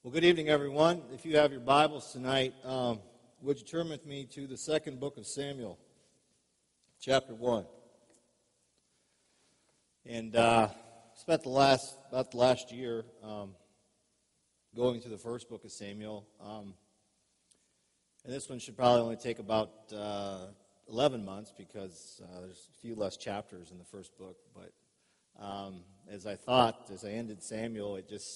Well, good evening, everyone. If you have your Bibles tonight, would you turn with me to the second book of Samuel, chapter 1. And spent about the last year going through the first book of Samuel. And this one should probably only take about 11 months because there's a few less chapters in the first book. But as I ended Samuel,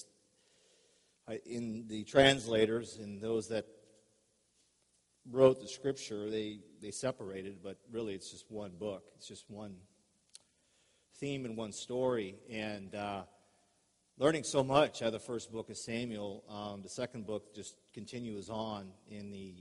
in the translators and those that wrote the scripture, they separated, but really it's just one book. It's just one theme and one story. And learning so much out of the first book of Samuel, the second book just continues on in the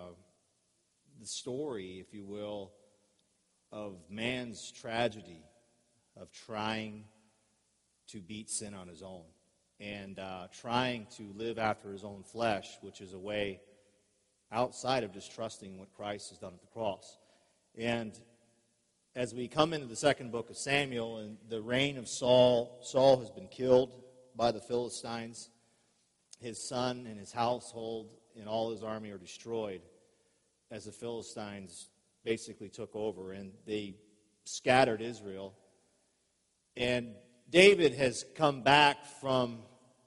story, if you will, of man's tragedy of trying to beat sin on his own. And trying to live after his own flesh, which is a way outside of just trusting what Christ has done at the cross. And as we come into the second book of Samuel and the reign of Saul has been killed by the Philistines. His son and his household and all his army are destroyed as the Philistines basically took over, and they scattered Israel. And David has come back from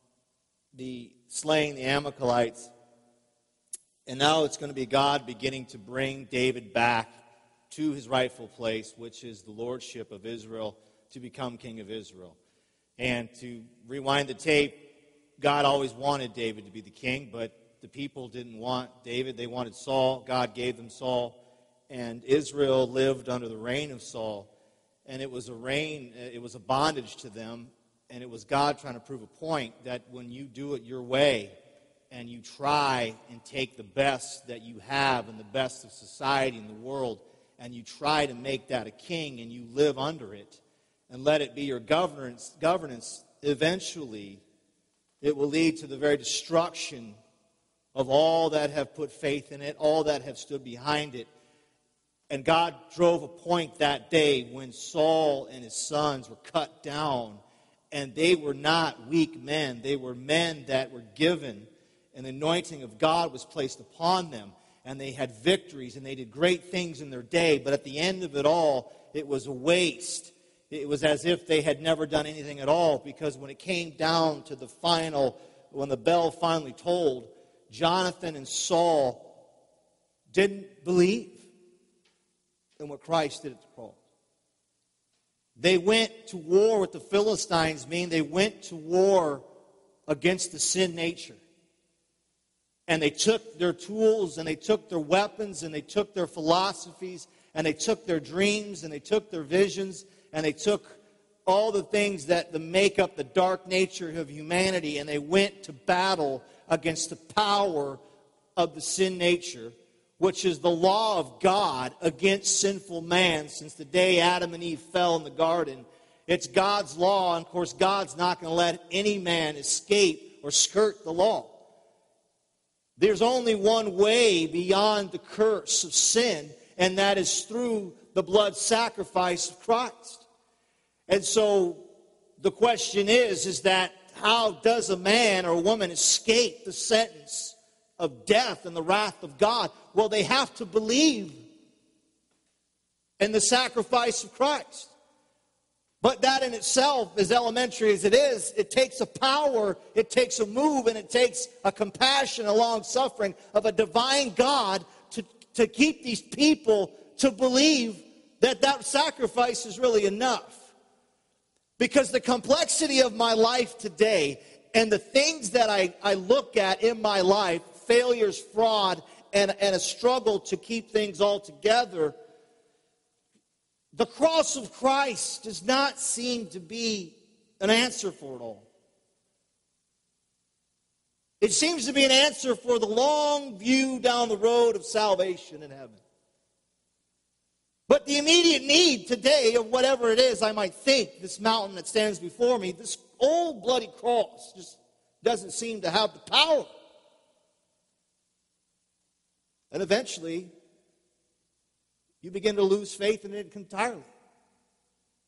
the slaying the Amalekites, and now it's going to be God beginning to bring David back to his rightful place, which is the lordship of Israel, to become king of Israel. And to rewind the tape, God always wanted David to be the king, but the people didn't want David. They wanted Saul. God gave them Saul, and Israel lived under the reign of Saul. And it was a bondage to them, and it was God trying to prove a point that when you do it your way and you try and take the best that you have and the best of society in the world and you try to make that a king and you live under it and let it be your governance, eventually it will lead to the very destruction of all that have put faith in it, all that have stood behind it. And God drove a point that day when Saul and his sons were cut down. And they were not weak men. They were men that were given. And the anointing of God was placed upon them. And they had victories. And they did great things in their day. But at the end of it all, it was a waste. It was as if they had never done anything at all. Because when it came down to the final, when the bell finally tolled, Jonathan and Saul didn't believe in what Christ did at the cross. They went to war with the Philistines, meaning they went to war against the sin nature. And they took their tools, and they took their weapons, and they took their philosophies, and they took their dreams, and they took their visions, and they took all the things that make up the dark nature of humanity, and they went to battle against the power of the sin nature, which is the law of God against sinful man since the day Adam and Eve fell in the garden. It's God's law, and of course God's not going to let any man escape or skirt the law. There's only one way beyond the curse of sin, and that is through the blood sacrifice of Christ. And so the question is that how does a man or a woman escape the sentence of death and the wrath of God? Well, they have to believe in the sacrifice of Christ. But that in itself, as elementary as it is, it takes a power, it takes a move, and it takes a compassion, a long-suffering of a divine God to keep these people to believe that that sacrifice is really enough. Because the complexity of my life today and the things that I look at in my life, failures, fraud, and a struggle to keep things all together, the cross of Christ does not seem to be an answer for it all. It seems to be an answer for the long view down the road of salvation in heaven. But the immediate need today of whatever it is I might think, this mountain that stands before me, this old bloody cross just doesn't seem to have the power. And eventually, you begin to lose faith in it entirely.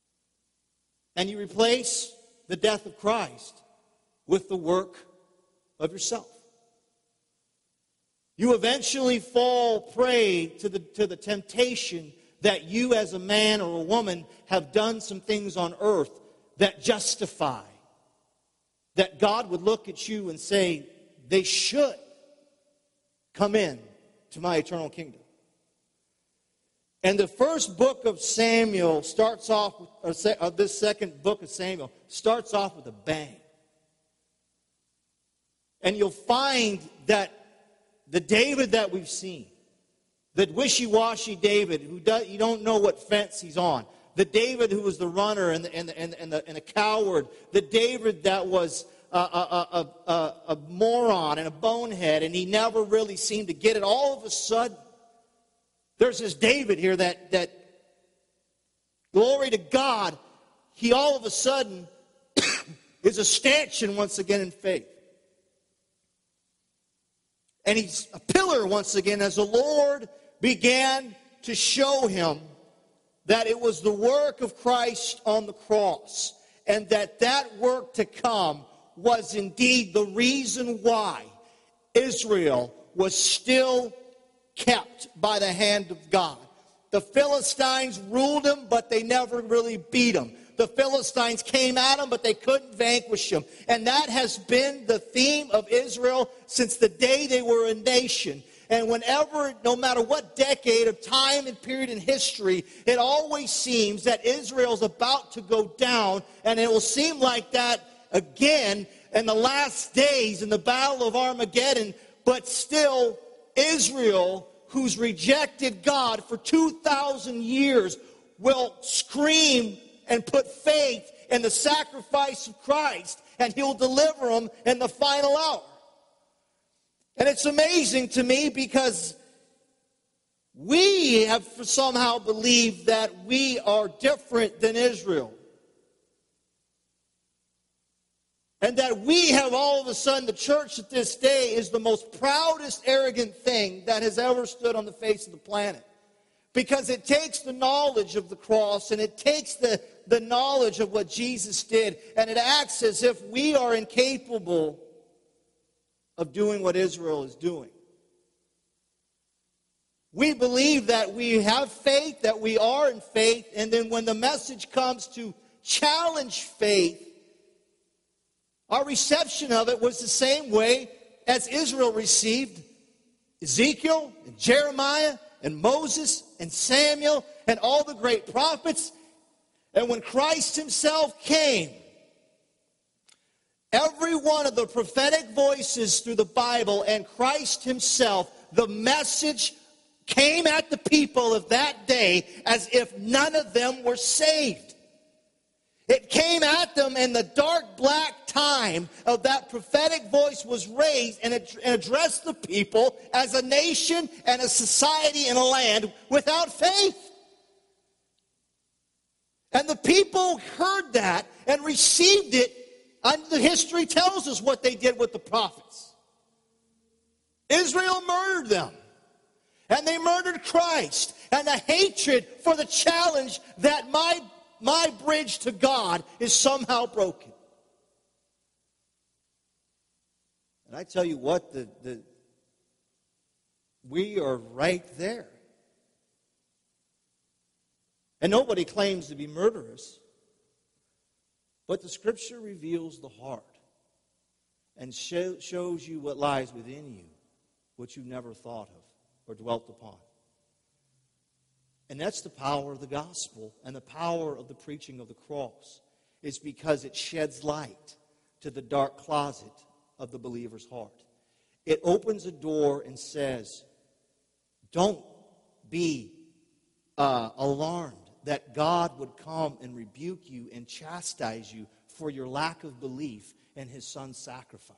And you replace the death of Christ with the work of yourself. You eventually fall prey to the temptation that you as a man or a woman have done some things on earth that justify, that God would look at you and say, they should come in to my eternal kingdom. And the first book of Samuel starts off, this second book of Samuel starts off with a bang. And you'll find that the David that we've seen, that wishy-washy David, you don't know what fence he's on, the David who was the runner and the coward, the David that was a moron and a bonehead, and he never really seemed to get it. All of a sudden, there's this David here that glory to God, he all of a sudden is a stanchion once again in faith. And he's a pillar once again as the Lord began to show him that it was the work of Christ on the cross, and that work to come was indeed the reason why Israel was still kept by the hand of God. The Philistines ruled him, but they never really beat him. The Philistines came at him, but they couldn't vanquish him. And that has been the theme of Israel since the day they were a nation. And whenever, no matter what decade of time and period in history, it always seems that Israel's about to go down, and it will seem like that again in the last days in the Battle of Armageddon. But still, Israel, who's rejected God for 2,000 years, will scream and put faith in the sacrifice of Christ, and he'll deliver them in the final hour. And it's amazing to me because we have somehow believed that we are different than Israel. And that we have all of a sudden, the church at this day is the most proudest, arrogant thing that has ever stood on the face of the planet. Because it takes the knowledge of the cross, and it takes the knowledge of what Jesus did, and it acts as if we are incapable of doing what Israel is doing. We believe that we have faith, that we are in faith, and then when the message comes to challenge faith, our reception of it was the same way as Israel received Ezekiel and Jeremiah and Moses and Samuel and all the great prophets. And when Christ himself came, every one of the prophetic voices through the Bible and Christ himself, the message came at the people of that day as if none of them were saved. It came at them in the dark black time of that prophetic voice was raised, and it addressed the people as a nation and a society and a land without faith. And the people heard that and received it, and the history tells us what they did with the prophets. Israel murdered them, and they murdered Christ, and the hatred for the challenge that my bridge to God is somehow broken. And I tell you what, we are right there. And nobody claims to be murderous. But the Scripture reveals the heart and shows you what lies within you, what you never thought of or dwelt upon. And that's the power of the gospel and the power of the preaching of the cross. It's because it sheds light to the dark closet of the believer's heart. It opens a door and says, don't be alarmed that God would come and rebuke you and chastise you for your lack of belief in his son's sacrifice.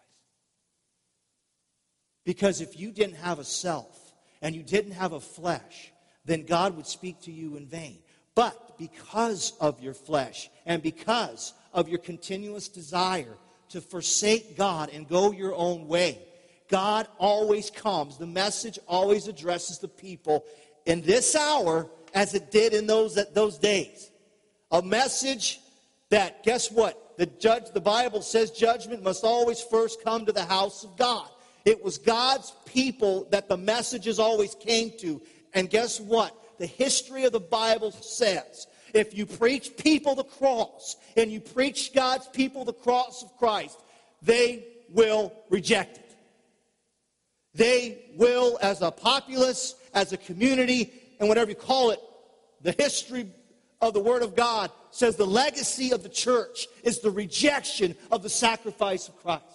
Because if you didn't have a self and you didn't have a flesh, then God would speak to you in vain. But because of your flesh and because of your continuous desire to forsake God and go your own way, God always comes. The message always addresses the people in this hour as it did in those days. A message that, guess what? The Bible says judgment must always first come to the house of God. It was God's people that the messages always came to. And guess what? The history of the Bible says, if you preach people the cross, and you preach God's people the cross of Christ, they will reject it. They will, as a populace, as a community, and whatever you call it, the history of the Word of God says the legacy of the church is the rejection of the sacrifice of Christ.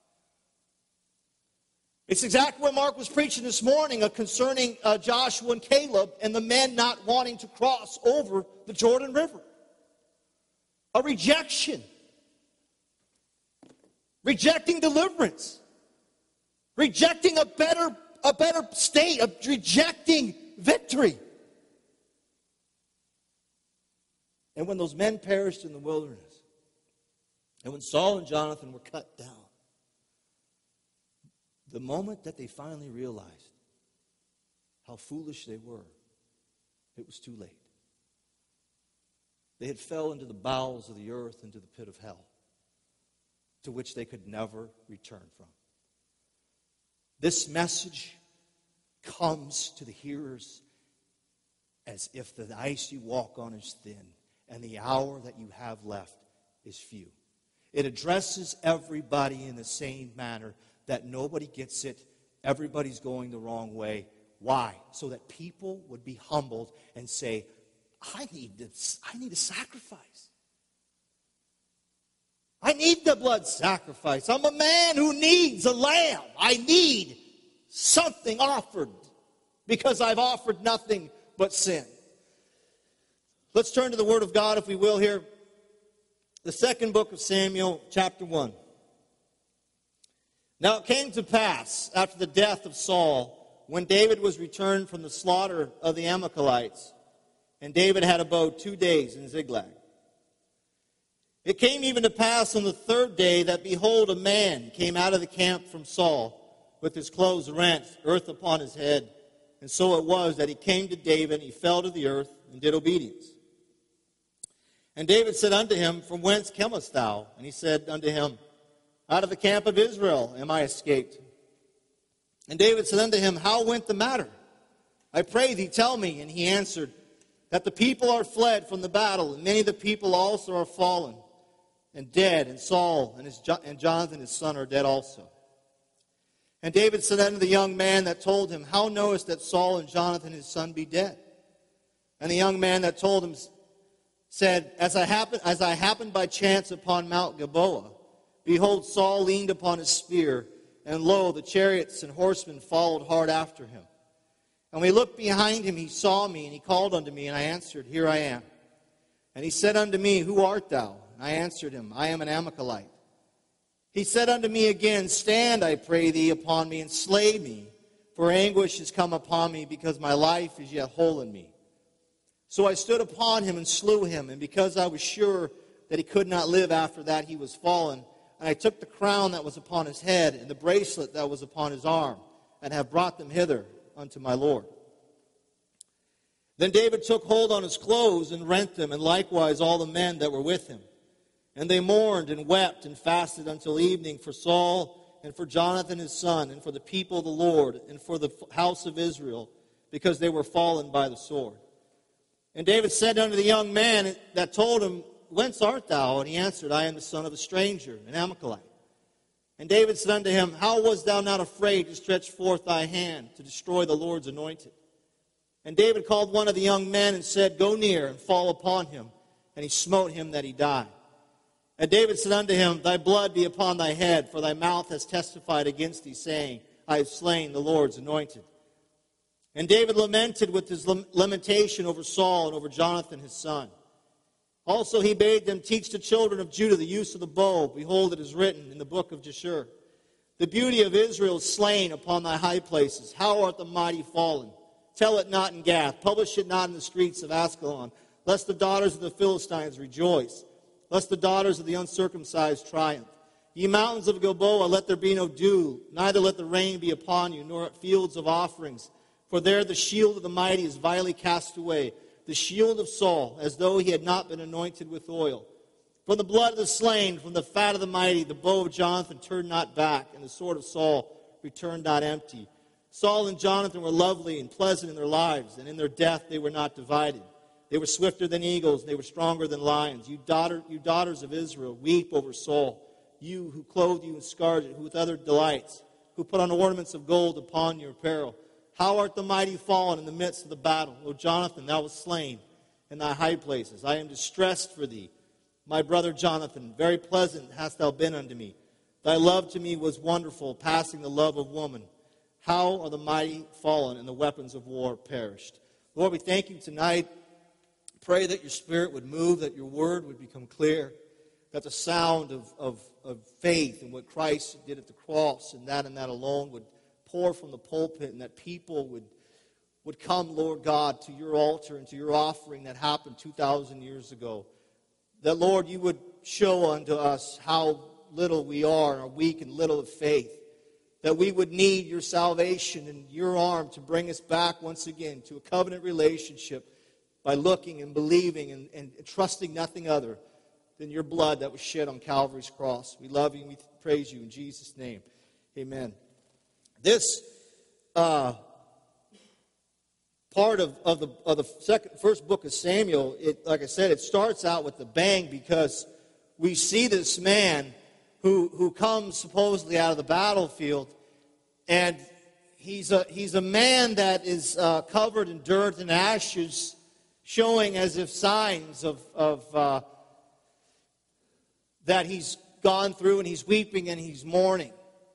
It's exactly what Mark was preaching this morning concerning Joshua and Caleb and the men not wanting to cross over the Jordan River. A rejection. Rejecting deliverance. Rejecting a better state. Rejecting victory. And when those men perished in the wilderness, and when Saul and Jonathan were cut down, the moment that they finally realized how foolish they were, it was too late. They had fell into the bowels of the earth, into the pit of hell, to which they could never return from. This message comes to the hearers as if the ice you walk on is thin and the hour that you have left is few. It addresses everybody in the same manner, that nobody gets it, everybody's going the wrong way. Why? So that people would be humbled and say, I need a sacrifice. I need the blood sacrifice. I'm a man who needs a lamb. I need something offered because I've offered nothing but sin. Let's turn to the Word of God, if we will, here. The second book of Samuel, chapter 1. Now it came to pass, after the death of Saul, when David was returned from the slaughter of the Amalekites, and David had abode 2 days in Ziklag. It came even to pass on the third day that, behold, a man came out of the camp from Saul, with his clothes rent, earth upon his head. And so it was that he came to David, and he fell to the earth, and did obedience. And David said unto him, From whence comest thou? And he said unto him, Out of the camp of Israel am I escaped. And David said unto him, How went the matter? I pray thee, tell me. And he answered, That the people are fled from the battle, and many of the people also are fallen and dead, and Saul and Jonathan his son are dead also. And David said unto the young man that told him, How knowest that Saul and Jonathan his son be dead? And the young man that told him said, As I happened by chance upon Mount Gilboa, behold, Saul leaned upon his spear, and lo, the chariots and horsemen followed hard after him. And when he looked behind him, he saw me, and he called unto me, and I answered, Here I am. And he said unto me, Who art thou? And I answered him, I am an Amalekite. He said unto me again, Stand, I pray thee, upon me, and slay me, for anguish is come upon me, because my life is yet whole in me. So I stood upon him and slew him, and because I was sure that he could not live after that, he was fallen. And I took the crown that was upon his head, and the bracelet that was upon his arm, and have brought them hither unto my Lord. Then David took hold on his clothes and rent them, and likewise all the men that were with him. And they mourned and wept and fasted until evening for Saul and for Jonathan his son, and for the people of the Lord, and for the house of Israel, because they were fallen by the sword. And David said unto the young man that told him, Whence art thou? And he answered, I am the son of a stranger, an Amalekite. And David said unto him, How wast thou not afraid to stretch forth thy hand to destroy the Lord's anointed? And David called one of the young men and said, Go near and fall upon him. And he smote him that he died. And David said unto him, Thy blood be upon thy head, for thy mouth has testified against thee, saying, I have slain the Lord's anointed. And David lamented with his lamentation over Saul and over Jonathan his son. Also he bade them teach the children of Judah the use of the bow. Behold, it is written in the book of Jashur, The beauty of Israel is slain upon thy high places. How art the mighty fallen? Tell it not in Gath. Publish it not in the streets of Askelon. Lest the daughters of the Philistines rejoice. Lest the daughters of the uncircumcised triumph. Ye mountains of Gilboa, let there be no dew. Neither let the rain be upon you, nor fields of offerings. For there the shield of the mighty is vilely cast away, the shield of Saul, as though he had not been anointed with oil. From the blood of the slain, from the fat of the mighty, the bow of Jonathan turned not back, and the sword of Saul returned not empty. Saul and Jonathan were lovely and pleasant in their lives, and in their death they were not divided. They were swifter than eagles, and they were stronger than lions. You daughters of Israel, weep over Saul. You who clothe you in scarlet, who with other delights, who put on ornaments of gold upon your apparel. How art the mighty fallen in the midst of the battle? O Jonathan, thou wast slain in thy high places. I am distressed for thee. My brother Jonathan, very pleasant hast thou been unto me. Thy love to me was wonderful, passing the love of woman. How are the mighty fallen and the weapons of war perished? Lord, we thank you tonight. Pray that your Spirit would move, that your word would become clear, that the sound of faith and what Christ did at the cross and that alone would pour from the pulpit, and that people would come, Lord God, to your altar and to your offering that happened 2,000 years ago. That, Lord, you would show unto us how little we are weak and little of faith. That we would need your salvation and your arm to bring us back once again to a covenant relationship by looking and believing and trusting nothing other than your blood that was shed on Calvary's cross. We love you and we praise you in Jesus' name. Amen. This part of the first book of Samuel, like I said, it starts out with a bang because we see this man who comes supposedly out of the battlefield, and he's a man that is covered in dirt and ashes, showing as if signs of that he's gone through, and he's weeping and he's mourning.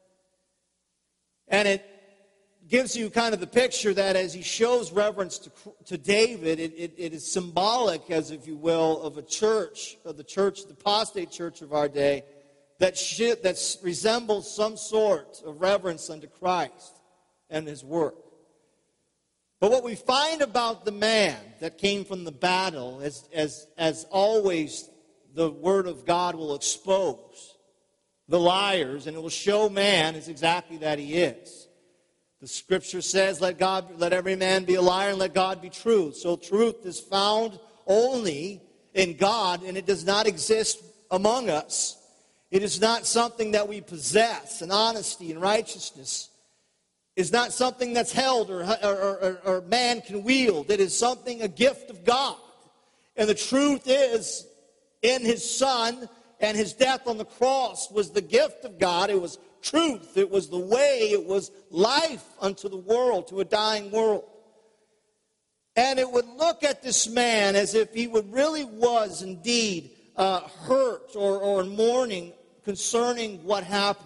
And it gives you kind of the picture that as he shows reverence to David, it is symbolic, as if you will, of the apostate church of our day, that resembles some sort of reverence unto Christ and his work. But what we find about the man that came from the battle, as always, the Word of God will expose the liars, and it will show man is exactly that he is. The Scripture says, let every man be a liar and let God be true. So truth is found only in God, and it does not exist among us. It is not something that we possess, and honesty and righteousness is not something that's held or man can wield. It is something, a gift of God. And the truth is, in his Son and his death on the cross was the gift of God. It was truth. It was the way. It was life unto the world, to a dying world. And it would look at this man as if he really was indeed hurt or mourning concerning what happened.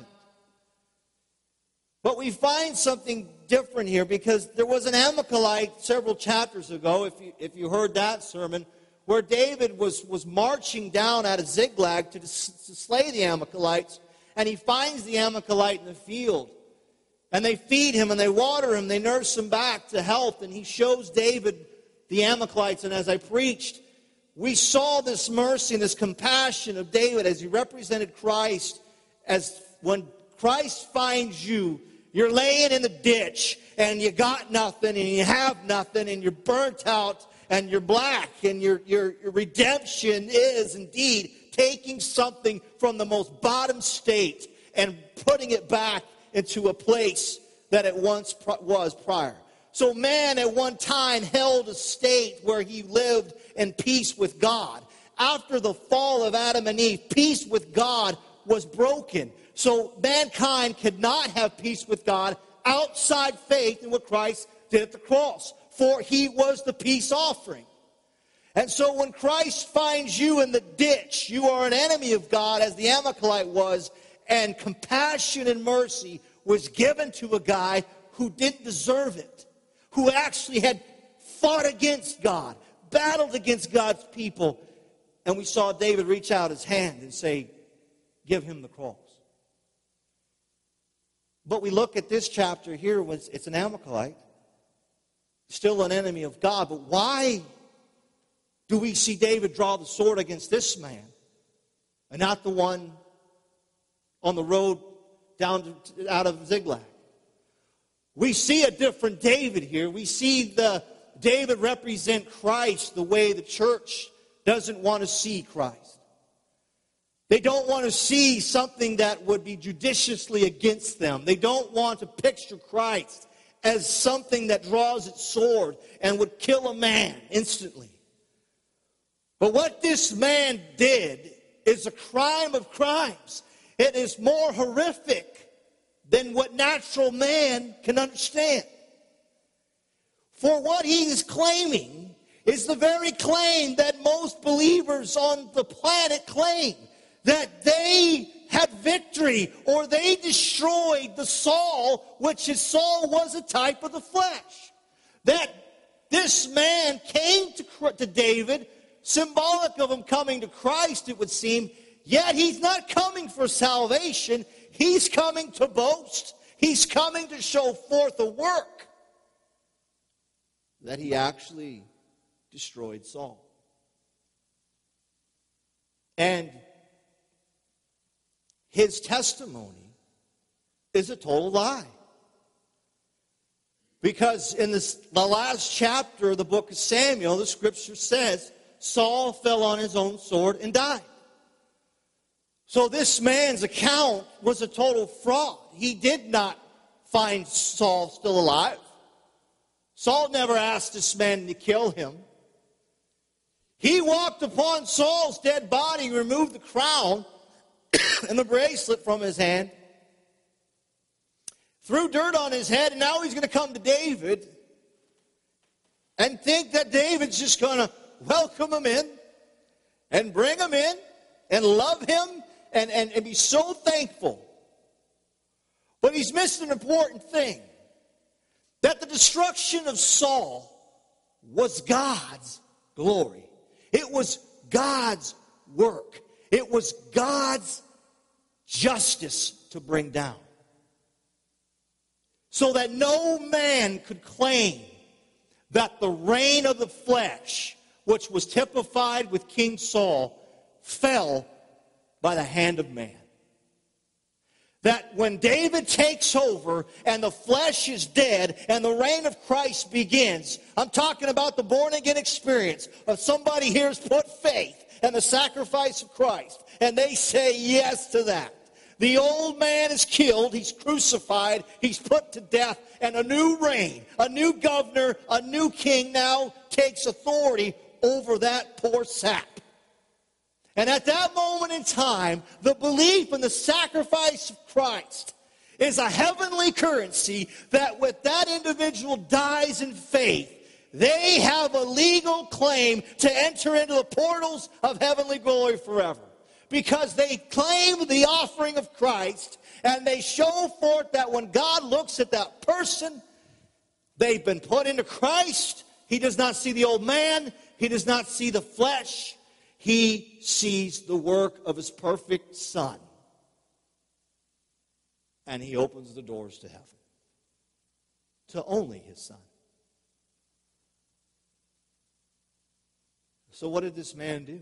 But we find something different here, because there was an Amalekite several chapters ago, if you heard that sermon, where David was marching down out of Ziklag to slay the Amalekites, and he finds the Amalekite in the field. And they feed him and they water him, they nurse him back to health, and he shows David the Amalekites. And as I preached, we saw this mercy and this compassion of David as he represented Christ, as when Christ finds you, you're laying in the ditch and you got nothing and you have nothing and you're burnt out and you're black, and your redemption is indeed taking something from the most bottom state and putting it back into a place that it once was prior. So man at one time held a state where he lived in peace with God. After the fall of Adam and Eve, peace with God was broken. So mankind could not have peace with God outside faith in what Christ did at the cross. For he was the peace offering. And so when Christ finds you in the ditch, you are an enemy of God, as the Amalekite was, and compassion and mercy was given to a guy who didn't deserve it, who actually had fought against God, battled against God's people. And we saw David reach out his hand and say, give him the cross. But we look at this chapter here, it's an Amalekite, still an enemy of God. But why do we see David draw the sword against this man and not the one on the road out of Ziklag? We see a different David here. We see the David represent Christ the way the church doesn't want to see Christ. They don't want to see something that would be judiciously against them. They don't want to picture Christ as something that draws its sword and would kill a man instantly. But what this man did is a crime of crimes. It is more horrific than what natural man can understand. For what he is claiming is the very claim that most believers on the planet claim, that they had victory or they destroyed the Saul, which his Saul was a type of the flesh. That this man came to David, symbolic of him coming to Christ, it would seem, yet he's not coming for salvation. He's coming to boast. He's coming to show forth a work that he actually destroyed Saul. And his testimony is a total lie. Because in the last chapter of the book of Samuel, the scripture says, Saul fell on his own sword and died. So this man's account was a total fraud. He did not find Saul still alive. Saul never asked this man to kill him. He walked upon Saul's dead body, removed the crown and the bracelet from his hand, threw dirt on his head, and now he's going to come to David and think that David's just going to welcome him in and bring him in and love him and be so thankful. But he's missed an important thing, that the destruction of Saul was God's glory. It was God's work. It was God's justice to bring down. So that no man could claim that the reign of the flesh, which was typified with King Saul, fell by the hand of man. That when David takes over and the flesh is dead and the reign of Christ begins, I'm talking about the born-again experience of somebody here has put faith in the sacrifice of Christ, and they say yes to that. The old man is killed, he's crucified, he's put to death, and a new reign, a new governor, a new king now takes authority over that poor sap. And at that moment in time, the belief in the sacrifice of Christ is a heavenly currency that when that individual dies in faith, they have a legal claim to enter into the portals of heavenly glory forever. Because they claim the offering of Christ, and they show forth that when God looks at that person, they've been put into Christ. He does not see the old man. He does not see the flesh. He sees the work of his perfect Son. And he opens the doors to heaven to only his Son. So what did this man do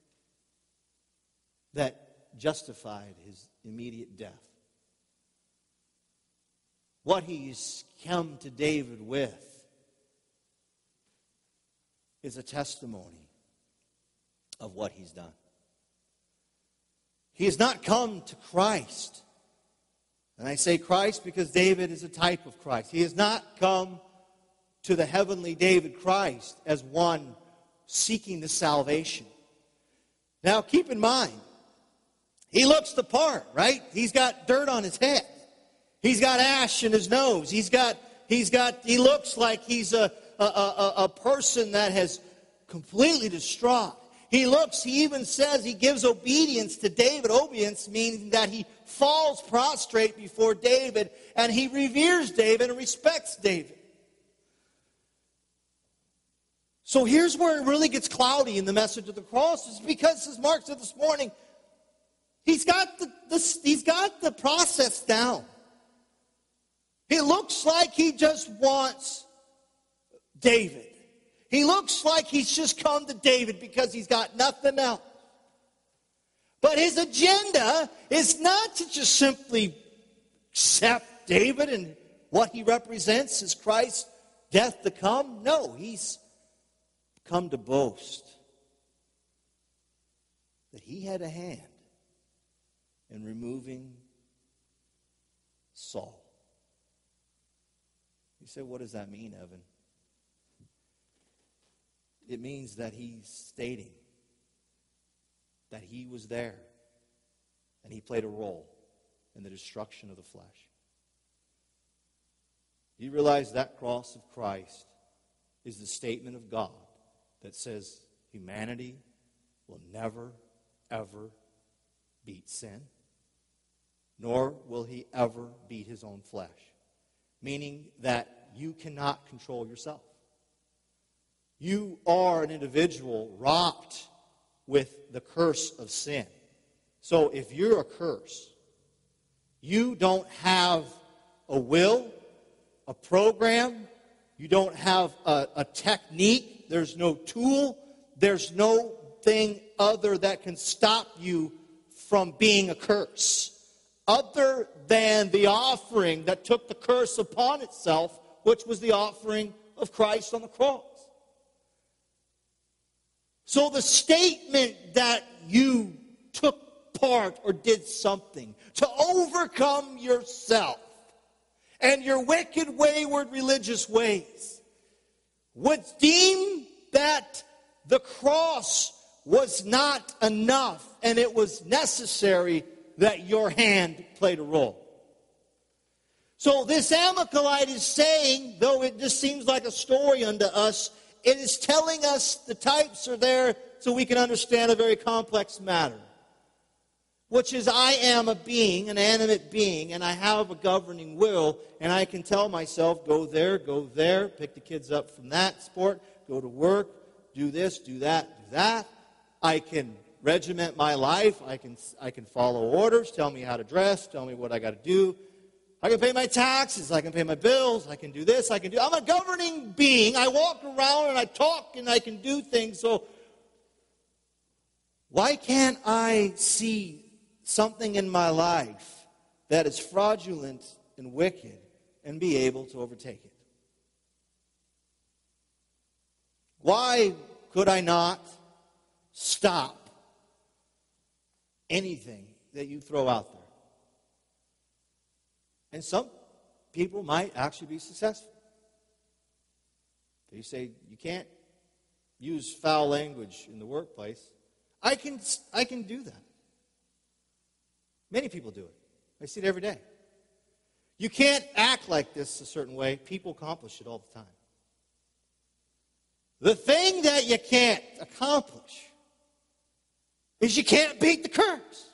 that justified his immediate death? What he's come to David with is a testimony of what he's done. He has not come to Christ. And I say Christ because David is a type of Christ. He has not come to the heavenly David Christ as one seeking the salvation. Now keep in mind, he looks the part, right? He's got dirt on his head. He's got ash in his nose. He looks like he's a person that has completely distraught. He even says he gives obedience to David. Obedience means that he falls prostrate before David and he reveres David and respects David. So here's where it really gets cloudy in the message of the cross, is because, as Mark said this morning, he's got the process down. He looks like he just wants David. He looks like he's just come to David because he's got nothing else. But his agenda is not to just simply accept David and what he represents as Christ's death to come. No, he's come to boast that he had a hand in removing Saul. You say, what does that mean, Evan? It means that he's stating that he was there and he played a role in the destruction of the flesh. You realize that cross of Christ is the statement of God that says humanity will never, ever beat sin, nor will he ever beat his own flesh. Meaning that you cannot control yourself. You are an individual wrought with the curse of sin. So if you're a curse, you don't have a will, a program, you don't have a technique, there's no tool, there's no thing other that can stop you from being a curse, other than the offering that took the curse upon itself, which was the offering of Christ on the cross. So the statement that you took part or did something to overcome yourself and your wicked, wayward religious ways would deem that the cross was not enough and it was necessary that your hand played a role. So this Amalekite is saying, though it just seems like a story unto us, it is telling us the types are there so we can understand a very complex matter. Which is, I am a being, an animate being, and I have a governing will, and I can tell myself, go there, pick the kids up from that sport, go to work, do this, do that, do that. I can regiment my life. I can follow orders, tell me how to dress, tell me what I got to do. I can pay my taxes, I can pay my bills, I can do this, I'm a governing being. I walk around and I talk and I can do things. So why can't I see something in my life that is fraudulent and wicked and be able to overtake it? Why could I not stop anything that you throw out there? And some people might actually be successful. They say, you can't use foul language in the workplace. I can do that. Many people do it. I see it every day. You can't act like this a certain way. People accomplish it all the time. The thing that you can't accomplish is you can't beat the curse.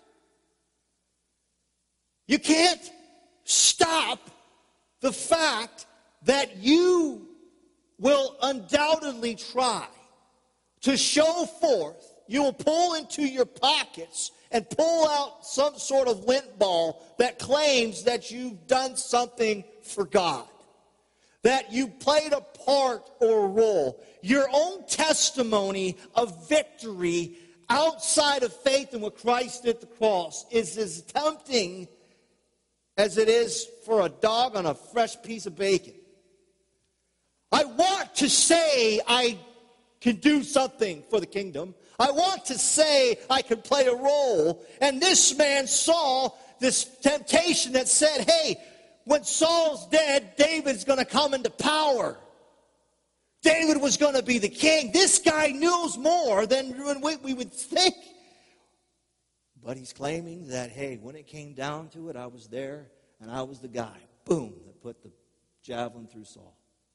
You can't stop the fact that you will undoubtedly try to show forth. You will pull into your pockets and pull out some sort of lint ball that claims that you've done something for God, that you played a part or a role. Your own testimony of victory outside of faith in what Christ did at the cross is as tempting as it is for a dog on a fresh piece of bacon. I want to say I can do something for the kingdom. I want to say I can play a role. And this man saw this temptation that said, hey, when Saul's dead, David's going to come into power. David was going to be the king. This guy knows more than we would think. But he's claiming that, hey, when it came down to it, I was there and I was the guy, boom, that put the javelin through Saul.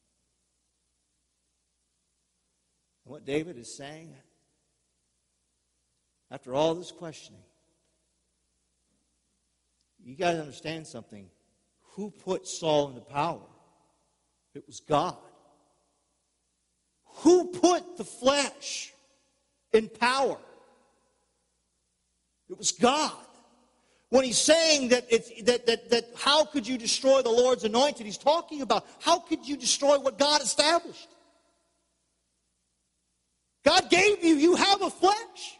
And what David is saying, after all this questioning, you got to understand something. Who put Saul into power? It was God. Who put the flesh in power? It was God. When he's saying that how could you destroy the Lord's anointed, he's talking about how could you destroy what God established? God gave you have a flesh.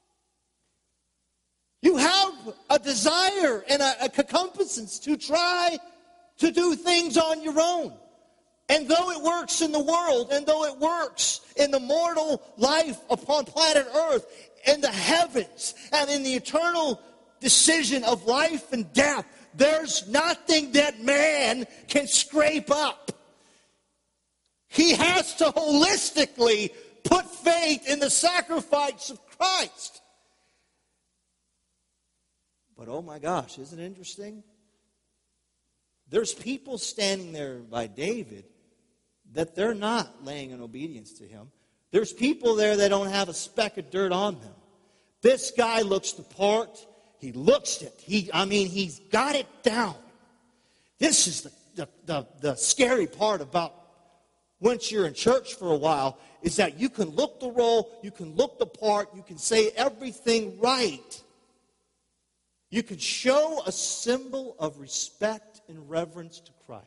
You have a desire and a concupiscence to try to do things on your own. And though it works in the world, and though it works in the mortal life upon planet Earth, in the heavens, and in the eternal decision of life and death. There's nothing that man can scrape up. He has to holistically put faith in the sacrifice of Christ. But oh my gosh, isn't it interesting? There's people standing there by David that they're not laying in obedience to him. There's people there that don't have a speck of dirt on them. This guy looks the part. He looks it. He's got it down. This is the scary part about once you're in church for a while, is that you can look the role, you can look the part, you can say everything right. You can show a symbol of respect and reverence to Christ.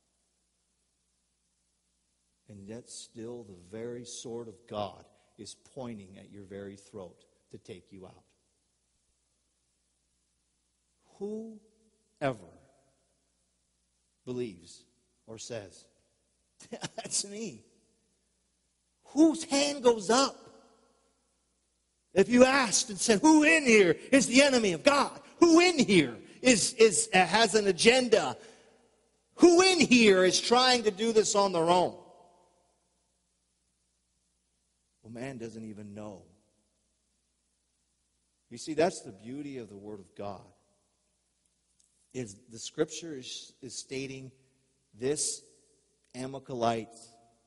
And yet still the very sword of God is pointing at your very throat to take you out. Whoever believes or says, that's me. Whose hand goes up? If you asked and said, who in here is the enemy of God? Who in here has an agenda? Who in here is trying to do this on their own? Well, man doesn't even know. You see, that's the beauty of the Word of God. Is the Scripture is stating this Amalekite's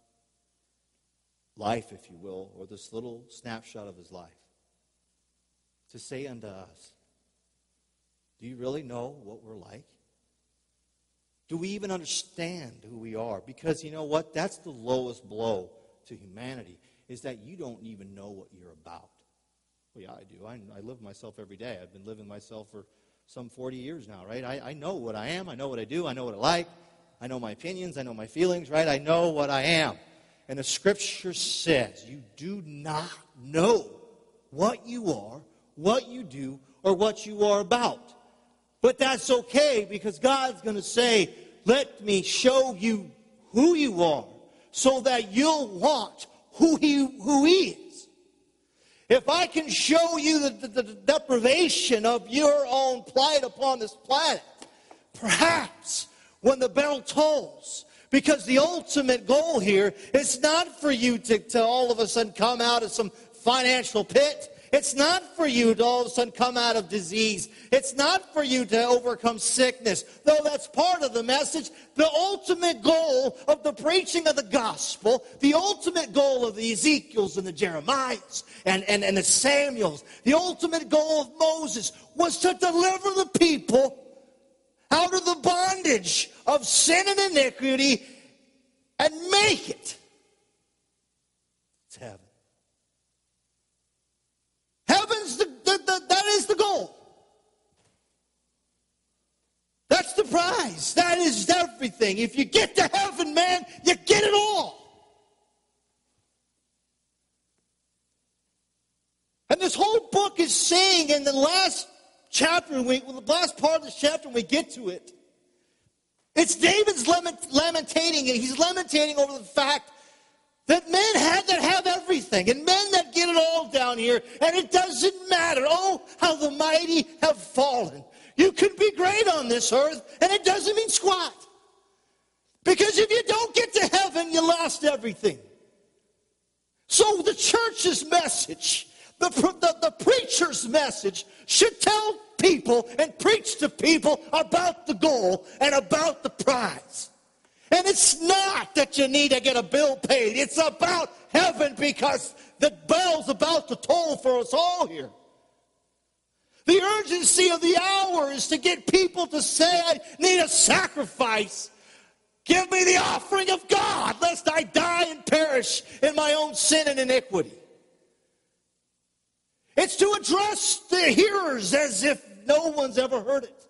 life, if you will, or this little snapshot of his life, to say unto us, do you really know what we're like? Do we even understand who we are? Because you know what? That's the lowest blow to humanity, is that you don't even know what you're about. Well, yeah, I do. I live myself every day. I've been living myself for some 40 years now, right? I know what I am. I know what I do. I know what I like. I know my opinions. I know my feelings, right? I know what I am. And the Scripture says you do not know what you are, what you do, or what you are about. But that's okay, because God's going to say, let me show you who you are so that you'll want who he is. If I can show you the deprivation of your own plight upon this planet, perhaps when the bell tolls, because the ultimate goal here is not for you to all of a sudden come out of some financial pit. It's not for you to all of a sudden come out of disease. It's not for you to overcome sickness, though that's part of the message. The ultimate goal of the preaching of the gospel, the ultimate goal of the Ezekiels and the Jeremiahs and the Samuels, the ultimate goal of Moses was to deliver the people out of the bondage of sin and iniquity and make it to heaven. Heaven's that is the goal. That's the prize. That is everything. If you get to heaven, man, you get it all. And this whole book is saying in the last chapter, the last part of this chapter, when we get to it, it's David's lamentating. He's lamentating over the fact that men have everything, and men that get it all down here, and it doesn't matter. Oh, how the mighty have fallen. You can be great on this earth, and it doesn't mean squat. Because if you don't get to heaven, you lost everything. So the church's message, the preacher's message, should tell people and preach to people about the goal and about the prize. And it's not that you need to get a bill paid. It's about heaven, because the bell's about to toll for us all here. The urgency of the hour is to get people to say, I need a sacrifice. Give me the offering of God, lest I die and perish in my own sin and iniquity. It's to address the hearers as if no one's ever heard it.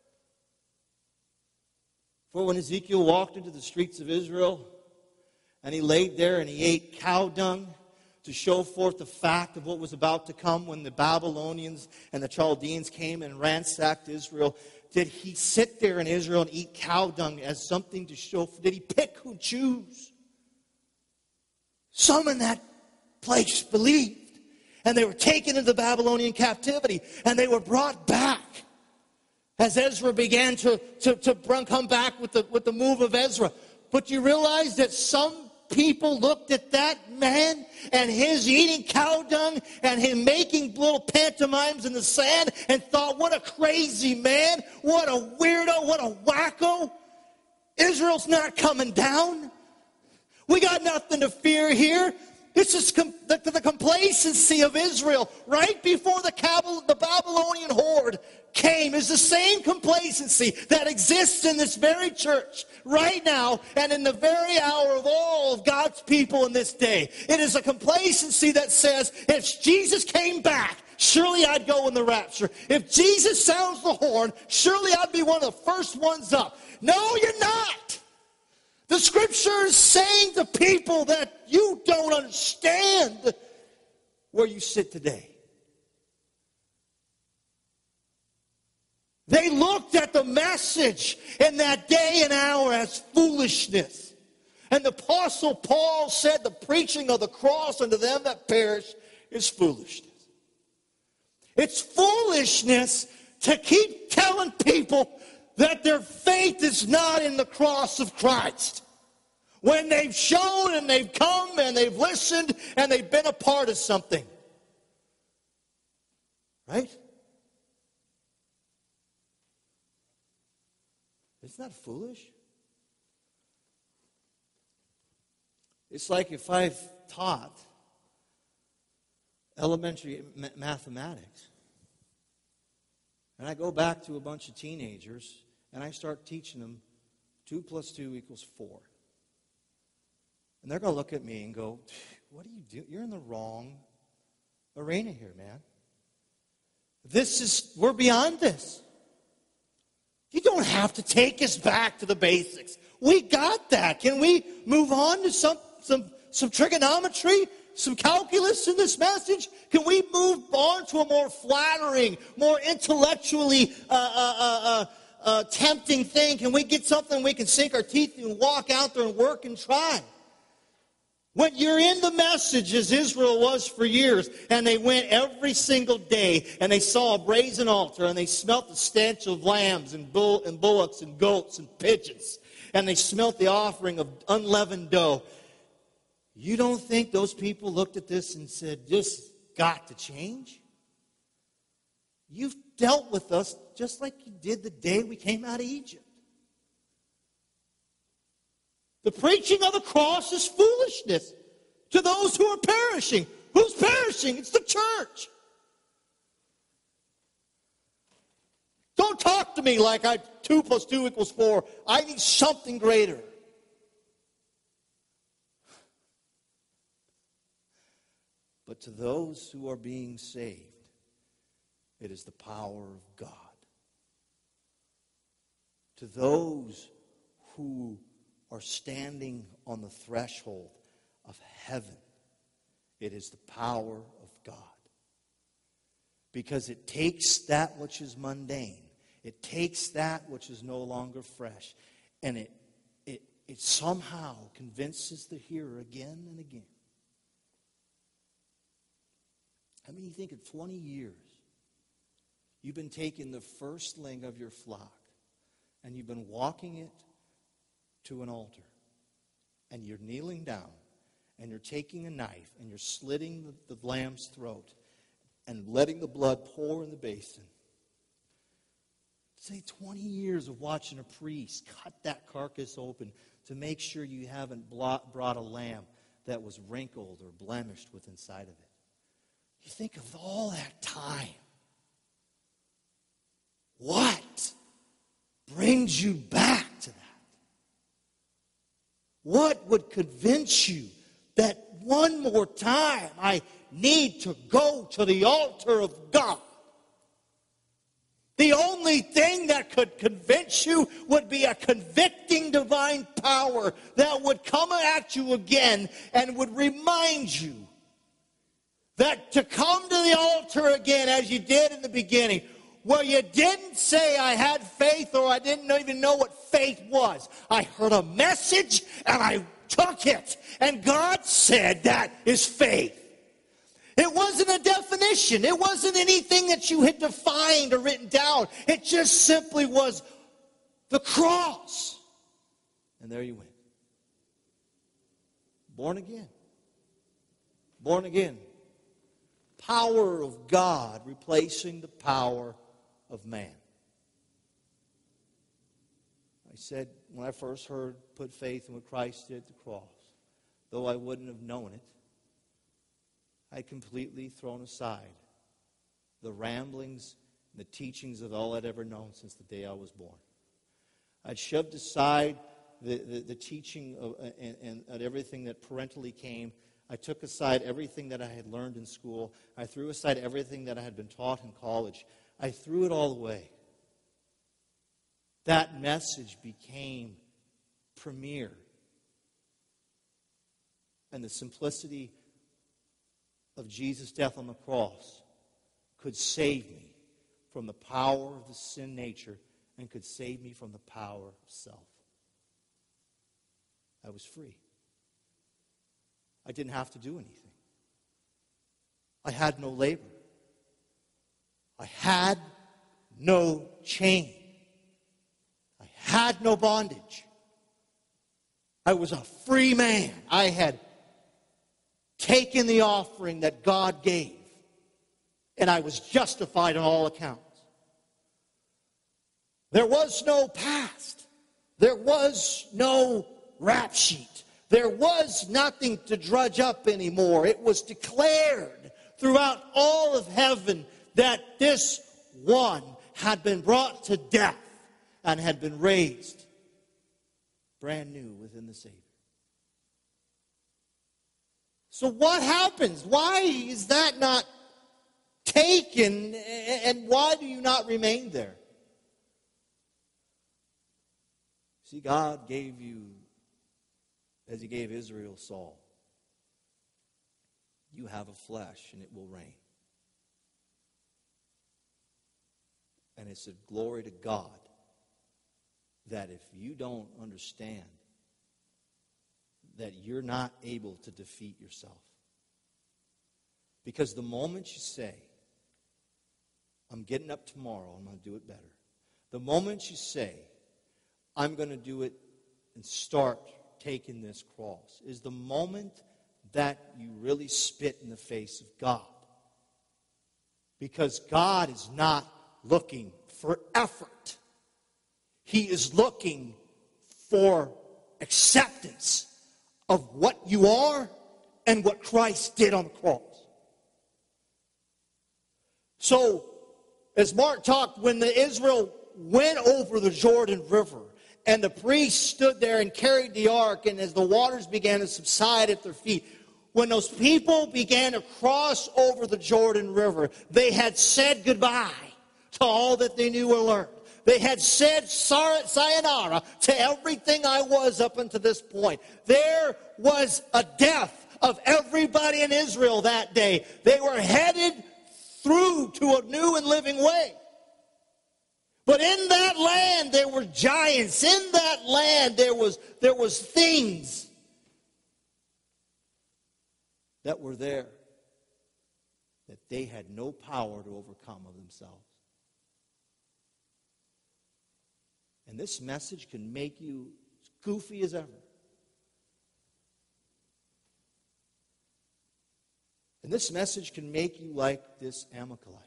For when Ezekiel walked into the streets of Israel, and he laid there and he ate cow dung to show forth the fact of what was about to come when the Babylonians and the Chaldeans came and ransacked Israel, did he sit there in Israel and eat cow dung as something to show? Did he pick who choose? Some in that place believed. And they were taken into Babylonian captivity. And they were brought back. As Ezra began to come back with the move of Ezra. But you realize that some people looked at that man and his eating cow dung and him making little pantomimes in the sand and thought, what a crazy man, what a weirdo, what a wacko. Israel's not coming down. We got nothing to fear here. This is the complacency of Israel right before the Babylonian horde came is the same complacency that exists in this very church right now and in the very hour of all of God's people in this day. It is a complacency that says, if Jesus came back, surely I'd go in the rapture. If Jesus sounds the horn, surely I'd be one of the first ones up. No, you're not. The scripture is saying to people that you don't understand where you sit today. They looked at the message in that day and hour as foolishness. And the Apostle Paul said the preaching of the cross unto them that perish is foolishness. It's foolishness to keep telling people that their faith is not in the cross of Christ. When they've shown and they've come and they've listened and they've been a part of something. Right? Isn't that foolish? It's like if I've taught elementary mathematics and I go back to a bunch of teenagers and I start teaching them 2 + 2 = 4. And they're going to look at me and go, what do you do? You're in the wrong arena here, man. We're beyond this. You don't have to take us back to the basics. We got that. Can we move on to some trigonometry, some calculus in this message? Can we move on to a more flattering, more intellectually tempting thing? Can we get something we can sink our teeth in and walk out there and work and try? When you're in the message, as Israel was for years, and they went every single day, and they saw a brazen altar, and they smelt the stench of lambs and bullocks and goats and pigeons, and they smelt the offering of unleavened dough, you don't think those people looked at this and said, this got to change? You've dealt with us just like you did the day we came out of Egypt. The preaching of the cross is foolishness to those who are perishing. Who's perishing? It's the church. Don't talk to me like 2 + 2 = 4. I need something greater. But to those who are being saved, it is the power of God. To those who are standing on the threshold of heaven, it is the power of God. Because it takes that which is mundane, it takes that which is no longer fresh, and it somehow convinces the hearer again and again. I mean, you think of 20 years, you've been taking the firstling of your flock, and you've been walking it to an altar, and you're kneeling down, and you're taking a knife, and you're slitting the lamb's throat, and letting the blood pour in the basin. Say 20 years of watching a priest cut that carcass open to make sure you haven't brought a lamb that was wrinkled or blemished with inside of it. You think of all that time. What brings you back to that? What would convince you that one more time I need to go to the altar of God? The only thing that could convince you would be a convicting divine power that would come at you again and would remind you that to come to the altar again as you did in the beginning, where you didn't say I had faith or I didn't even know what faith was. I heard a message and I took it. And God said that is faith. It wasn't a definition. It wasn't anything that you had defined or written down. It just simply was the cross. And there you went. Born again. Born again. Power of God replacing the power of man. I said when I first heard, put faith in what Christ did at the cross, though I wouldn't have known it, I'd completely thrown aside the ramblings and the teachings of all I'd ever known since the day I was born. I'd shoved aside the teaching and everything that parentally came. I took aside everything that I had learned in school. I threw aside everything that I had been taught in college. I threw it all away. That message became premier. And the simplicity of Jesus' death on the cross could save me from the power of the sin nature and could save me from the power of self. I was free. I didn't have to do anything. I had no labor. I had no chain. I had no bondage. I was a free man. I had taken the offering that God gave, and I was justified on all accounts. There was no past. There was no rap sheet. There was nothing to drudge up anymore. It was declared throughout all of heaven that this one had been brought to death and had been raised brand new within the Savior. So what happens? Why is that not taken, and why do you not remain there? See, God gave you, as He gave Israel Saul, you have a flesh and it will reign. And it's a glory to God that if you don't understand that you're not able to defeat yourself. Because the moment you say, I'm getting up tomorrow, I'm going to do it better. The moment you say, I'm going to do it and start taking this cross, is the moment that you really spit in the face of God. Because God is not looking for effort. He is looking for acceptance of what you are and what Christ did on the cross. So, as Mark talked, when the Israel went over the Jordan River, and the priest stood there and carried the ark, and as the waters began to subside at their feet, when those people began to cross over the Jordan River, they had said goodbye to all that they knew or learned. They had said sayonara to everything I was up until this point. There was a death of everybody in Israel that day. They were headed through to a new and living way. But in that land there were giants. In that land there was things that were there that they had no power to overcome of themselves. And this message can make you as goofy as ever. And this message can make you like this Amalekite.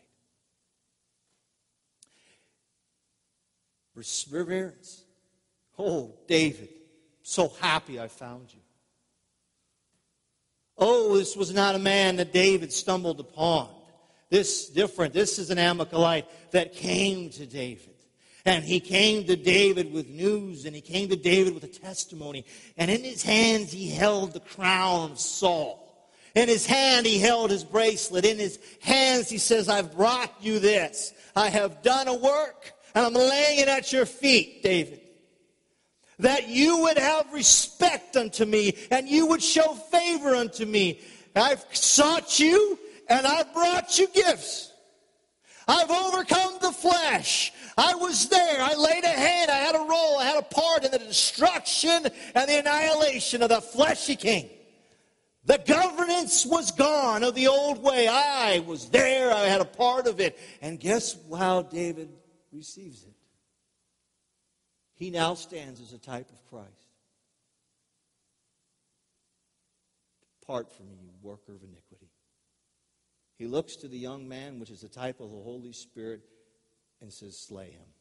Perseverance. Oh, David, so happy I found you. Oh, this was not a man that David stumbled upon. This is an Amalekite that came to David. And he came to David with news, and he came to David with a testimony. And in his hands he held the crown of Saul. In his hand he held his bracelet. In his hands he says, I've brought you this. I have done a work, and I'm laying it at your feet, David. That you would have respect unto me, and you would show favor unto me. I've sought you, and I've brought you gifts. I've overcome the flesh. I was there. I laid a hand. I had a role. I had a part in the destruction and the annihilation of the fleshy king. The governance was gone of the old way. I was there. I had a part of it. And guess how David receives it? He now stands as a type of Christ. Depart from me, you worker of iniquity. He looks to the young man, which is a type of the Holy Spirit, and says, slay him.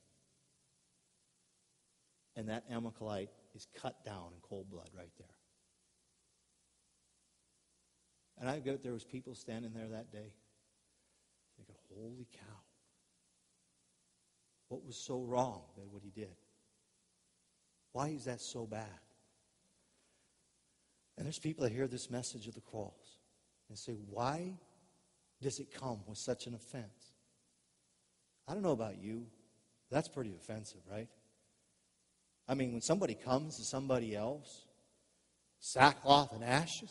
And that Amalekite is cut down in cold blood right there. And I bet there was people standing there that day thinking, holy cow. What was so wrong about what he did? Why is that so bad? And there's people that hear this message of the cross and say, why does it come with such an offense? I don't know about you. That's pretty offensive, right? I mean, when somebody comes to somebody else, sackcloth and ashes,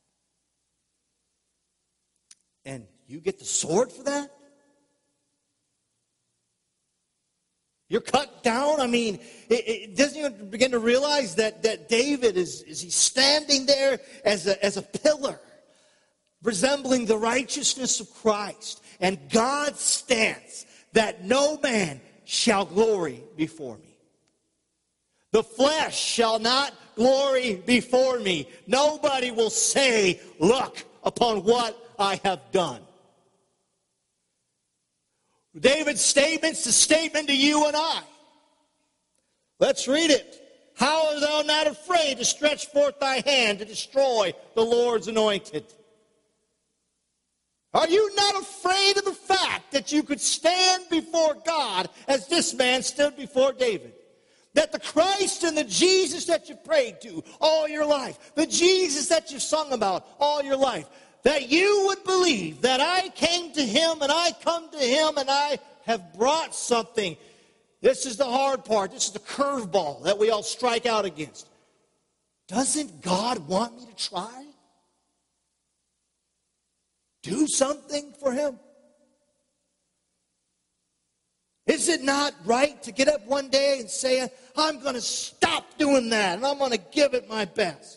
and you get the sword for that? You're cut down? I mean, it doesn't even begin to realize that David is he's standing there as a pillar, resembling the righteousness of Christ. And God stands that no man shall glory before me. The flesh shall not glory before me. Nobody will say, look upon what I have done. David's statement's a statement to you and I. Let's read it. How art thou not afraid to stretch forth thy hand to destroy the Lord's anointed? Are you not afraid of the fact that you could stand before God as this man stood before David? That the Christ and the Jesus that you prayed to all your life, the Jesus that you've sung about all your life, that you would believe that I came to him and I come to him and I have brought something. This is the hard part. This is the curveball that we all strike out against. Doesn't God want me to try? Do something for him? Is it not right to get up one day and say, I'm going to stop doing that and I'm going to give it my best?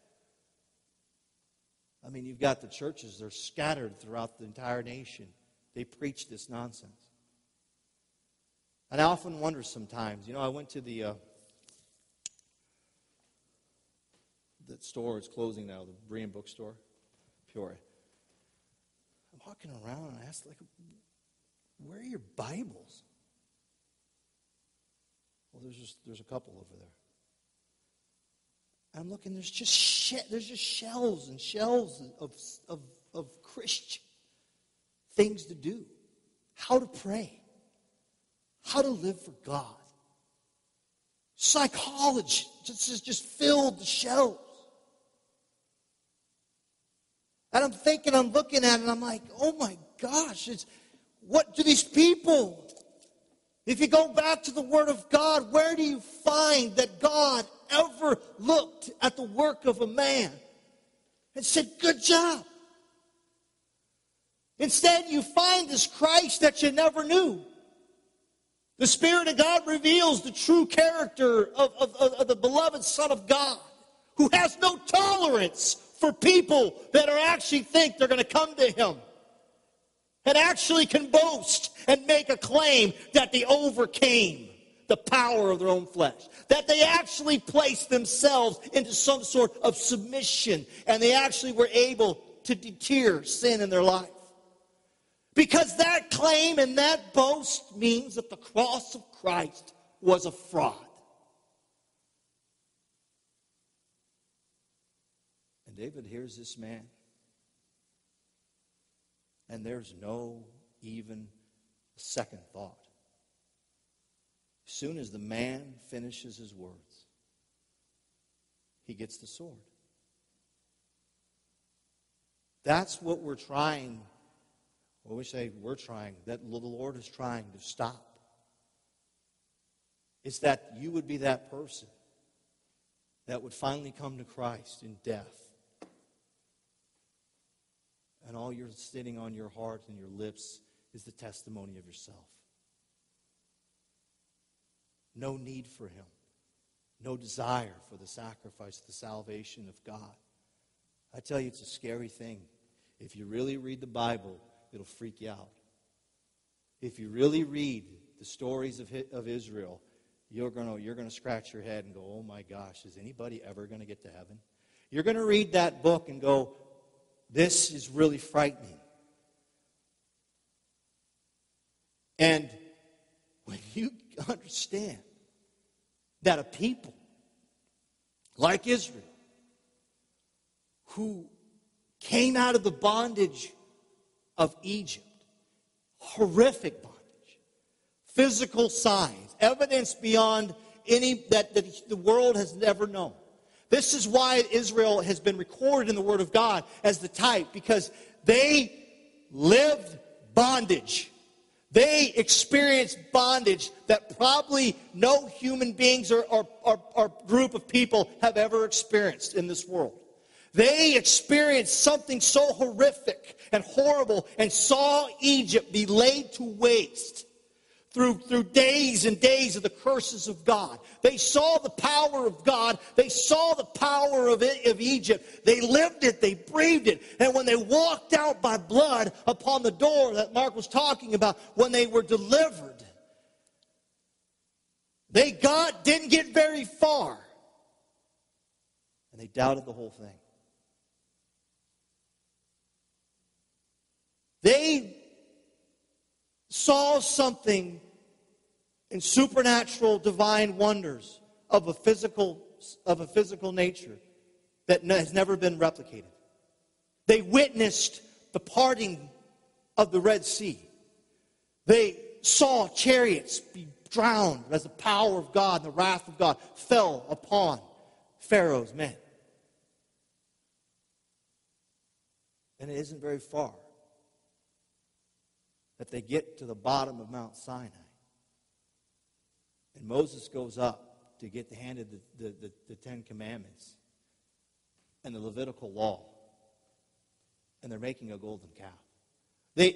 I mean, you've got the churches, they're scattered throughout the entire nation. They preach this nonsense. And I often wonder sometimes, I went to the store, it's closing now, the Berean bookstore, Peoria. I'm walking around and I asked, where are your Bibles? Well, there's a couple over there. I'm looking, there's just shelves and shelves of Christian things to do. How to pray. How to live for God. Psychology just filled the shelves. And I'm looking at it and I'm like, oh my gosh, what do these people? If you go back to the Word of God, where do you find that God ever looked at the work of a man and said, good job? Instead, you find this Christ that you never knew. The Spirit of God reveals the true character of the beloved Son of God, who has no tolerance for people that actually think they're going to come to him and actually can boast and make a claim that they overcame the power of their own flesh, that they actually placed themselves into some sort of submission and they actually were able to deter sin in their life. Because that claim and that boast means that the cross of Christ was a fraud. And David hears this man, and there's no even second thought. As soon as the man finishes his words, he gets the sword. That's what we're trying. Well, we say we're trying, that the Lord is trying to stop. It's that you would be that person that would finally come to Christ in death. And all you're sitting on your heart and your lips is the testimony of yourself. No need for him. No desire for the sacrifice, the salvation of God. I tell you, it's a scary thing. If you really read the Bible, it'll freak you out. If you really read the stories of Israel, you're going to scratch your head and go, oh my gosh, is anybody ever going to get to heaven? You're going to read that book and go, this is really frightening. And when you understand that a people like Israel, who came out of the bondage of Egypt, horrific bondage, physical signs, evidence beyond any that the world has never known. This is why Israel has been recorded in the Word of God as the type, because they lived bondage. They experienced bondage that probably no human beings or group of people have ever experienced in this world. They experienced something so horrific and horrible and saw Egypt be laid to waste through days and days of the curses of God. They saw the power of God. They saw the power of Egypt. They lived it. They breathed it. And when they walked out by blood upon the door that Mark was talking about, when they were delivered, they didn't get very far. And they doubted the whole thing. They saw something in supernatural divine wonders of a physical nature that has never been replicated. They witnessed the parting of the Red Sea. They saw chariots be drowned as the power of God and the wrath of God fell upon Pharaoh's men. And it isn't very far that they get to the bottom of Mount Sinai. And Moses goes up to get handed the Ten Commandments and the Levitical law. And they're making a golden calf.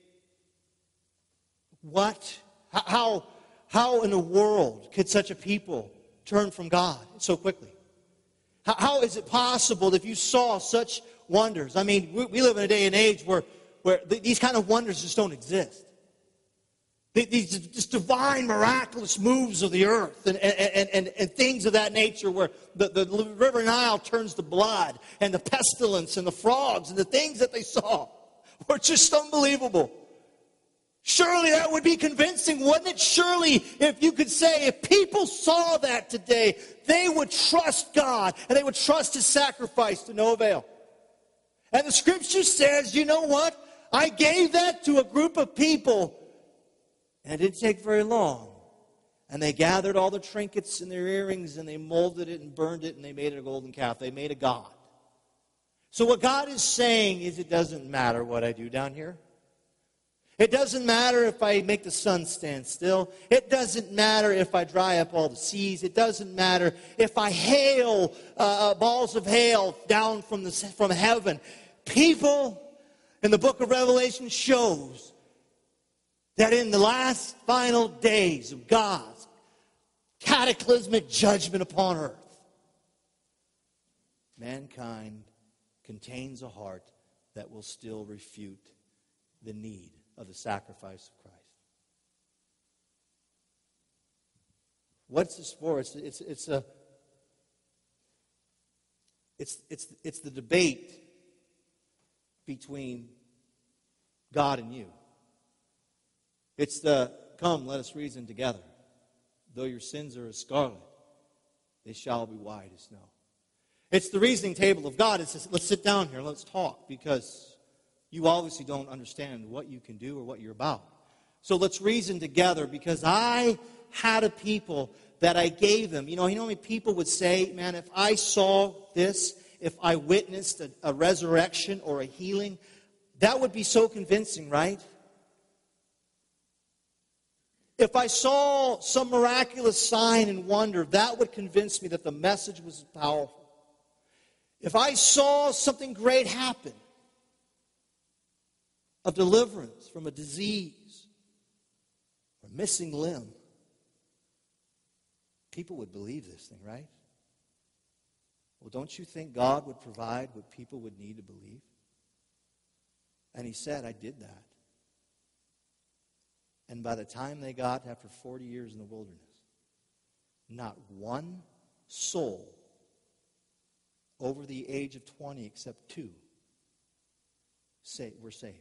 How in the world could such a people turn from God so quickly? How is it possible that if you saw such wonders? I mean, we live in a day and age where these kind of wonders just don't exist. These just divine, miraculous moves of the earth and things of that nature where the river Nile turns to blood and the pestilence and the frogs and the things that they saw were just unbelievable. Surely that would be convincing, wouldn't it? Surely if you could say, if people saw that today, they would trust God and they would trust His sacrifice to no avail. And the Scripture says, you know what? I gave that to a group of people, and it didn't take very long. And they gathered all the trinkets in their earrings, and they molded it and burned it, and they made it a golden calf. They made a god. So what God is saying is, it doesn't matter what I do down here. It doesn't matter if I make the sun stand still. It doesn't matter if I dry up all the seas. It doesn't matter if I hail balls of hail down from heaven. People in the book of Revelation shows that in the last final days of God's cataclysmic judgment upon earth, mankind contains a heart that will still refute the need of the sacrifice of Christ. What's this for? It's the debate between God and you. It's the, come, let us reason together. Though your sins are as scarlet, they shall be white as snow. It's the reasoning table of God. It's just, let's sit down here, let's talk, because you obviously don't understand what you can do or what you're about. So let's reason together, because I had a people that I gave them. You know how many people would say, man, if I saw this, if I witnessed a resurrection or a healing, that would be so convincing, right? If I saw some miraculous sign and wonder, that would convince me that the message was powerful. If I saw something great happen, of deliverance from a disease or missing limb, people would believe this thing, right? Well, don't you think God would provide what people would need to believe? And he said, I did that. And by the time they got, after 40 years in the wilderness, not one soul over the age of 20 except 2 were saved.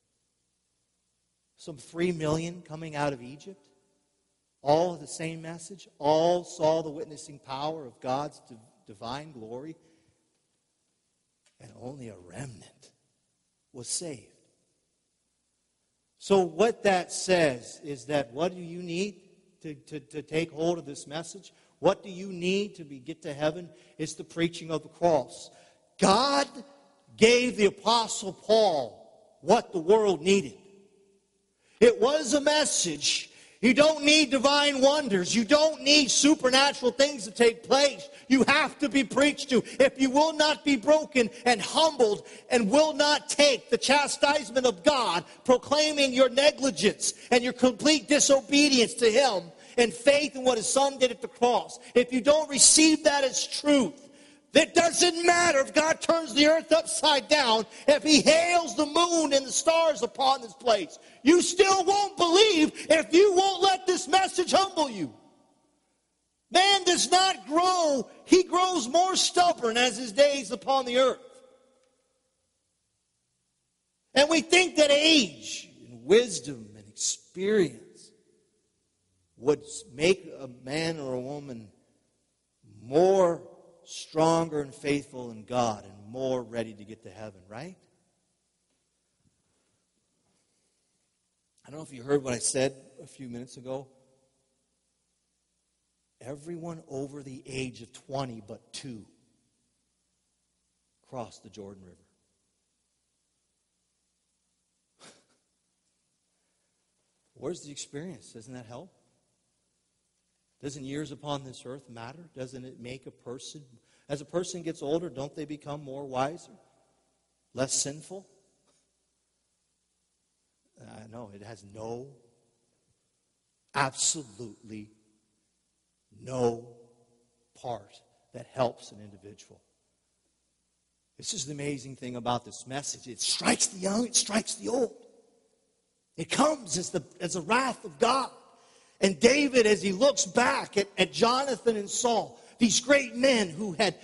Some 3 million coming out of Egypt, all with the same message, all saw the witnessing power of God's divine glory, and only a remnant was saved. So what that says is that what do you need to take hold of this message? What do you need to get to heaven? It's the preaching of the cross. God gave the Apostle Paul what the world needed. It was a message. You don't need divine wonders. You don't need supernatural things to take place. You have to be preached to. If you will not be broken and humbled and will not take the chastisement of God, proclaiming your negligence and your complete disobedience to Him and faith in what His Son did at the cross, if you don't receive that as truth, it doesn't matter if God turns the earth upside down, if He hails the moon and the stars upon this place. You still won't believe if you won't let this message humble you. Man does not grow. He grows more stubborn as his days upon the earth. And we think that age and wisdom and experience would make a man or a woman more stronger and faithful in God and more ready to get to heaven, right? I don't know if you heard what I said a few minutes ago. Everyone over the age of 20 but 2 crossed the Jordan River. Where's the experience? Doesn't that help? Doesn't years upon this earth matter? Doesn't it make a person, as a person gets older, don't they become more wiser? Less sinful? No, it has absolutely no part that helps an individual. This is the amazing thing about this message. It strikes the young, it strikes the old. It comes as the wrath of God. And David, as he looks back at Jonathan and Saul, these great men who had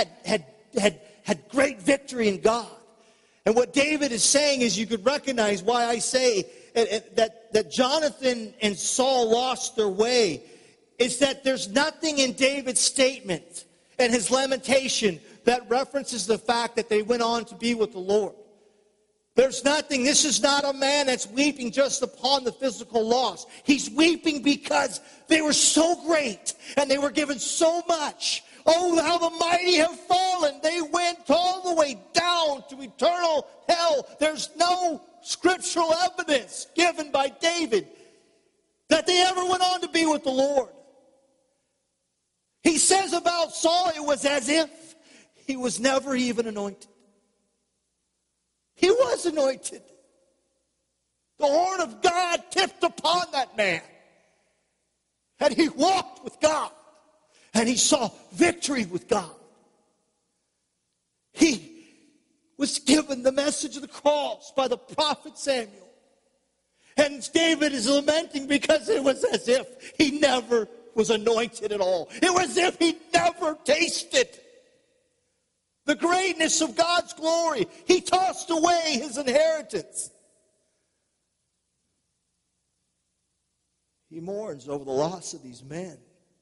great victory in God. And what David is saying is, you could recognize why I say that Jonathan and Saul lost their way. Is that there's nothing in David's statement and his lamentation that references the fact that they went on to be with the Lord. There's nothing. This is not a man that's weeping just upon the physical loss. He's weeping because they were so great and they were given so much. Oh, how the mighty have fallen. They went all the way down to eternal hell. There's no scriptural evidence given by David that they ever went on to be with the Lord. He says about Saul, it was as if he was never even anointed. He was anointed. The horn of God tipped upon that man. And he walked with God. And he saw victory with God. He was given the message of the cross by the prophet Samuel. And David is lamenting because it was as if he never was anointed at all. It was as if he never tasted the greatness of God's glory. He tossed away his inheritance. He mourns over the loss of these men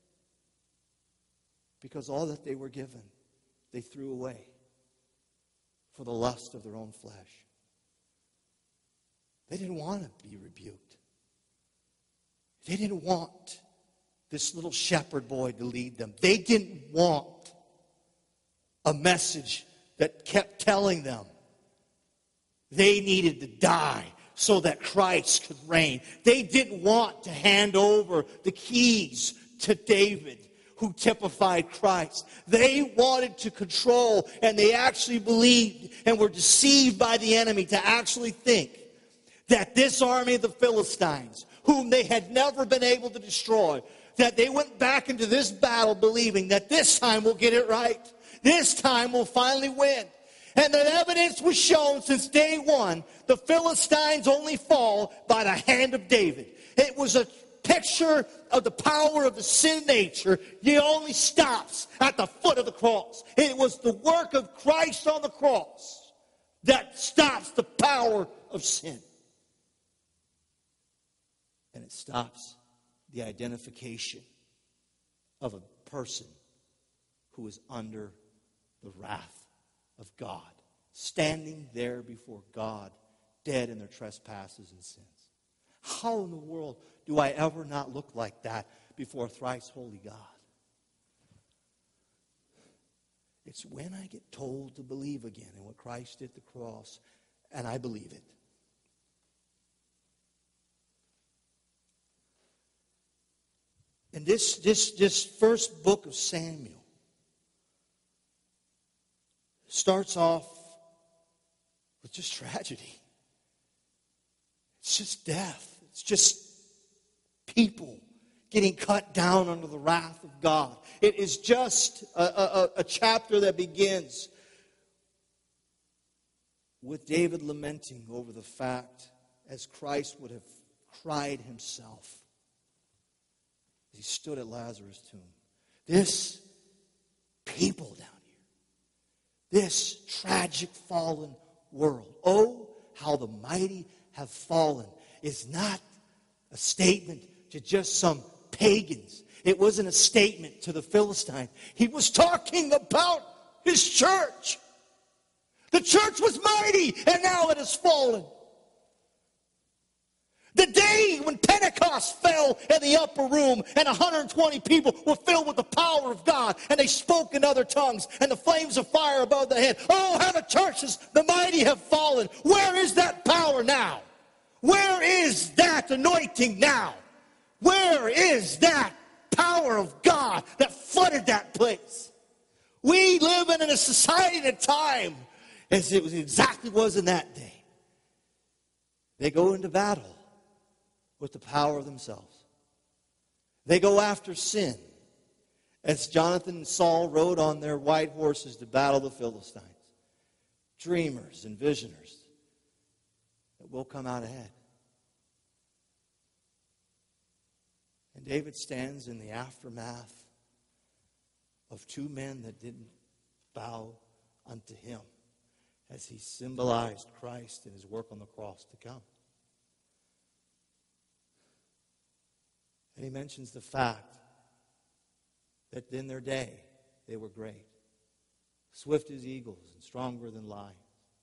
because all that they were given, they threw away for the lust of their own flesh. They didn't want to be rebuked. They didn't want this little shepherd boy to lead them. They didn't want a message that kept telling them they needed to die so that Christ could reign. They didn't want to hand over the keys to David, who typified Christ. They wanted to control, and they actually believed and were deceived by the enemy to actually think that this army of the Philistines, whom they had never been able to destroy, that they went back into this battle believing that this time we'll get it right. This time we'll finally win. And the evidence was shown since day one. The Philistines only fall by the hand of David. It was a picture of the power of the sin nature. It only stops at the foot of the cross. It was the work of Christ on the cross that stops the power of sin. And it stops the identification of a person who is under the wrath of God, standing there before God, dead in their trespasses and sins. How in the world do I ever not look like that before a thrice holy God? It's when I get told to believe again in what Christ did at the cross, and I believe it. And this first book of Samuel starts off with just tragedy. It's just death. It's just people getting cut down under the wrath of God. It is just a chapter that begins with David lamenting over the fact, as Christ would have cried himself, as he stood at Lazarus' tomb. This people down here, this tragic fallen world, oh, how the mighty have fallen, is not a statement to just some pagans. It wasn't a statement to the Philistines. He was talking about his church. The church was mighty, and now it has fallen. The day when Pentecost fell in the upper room and 120 people were filled with the power of God and they spoke in other tongues and the flames of fire above their head. Oh, how the churches, the mighty, have fallen. Where is that power now? Where is that anointing now? Where is that power of God that flooded that place? We live in a society and a time as it was exactly was in that day. They go into battle with the power of themselves. They go after sin, as Jonathan and Saul rode on their white horses to battle the Philistines. Dreamers and visioners that will come out ahead. And David stands in the aftermath of two men that didn't bow unto him, as he symbolized Christ and his work on the cross to come. And he mentions the fact that in their day they were great, swift as eagles and stronger than lions.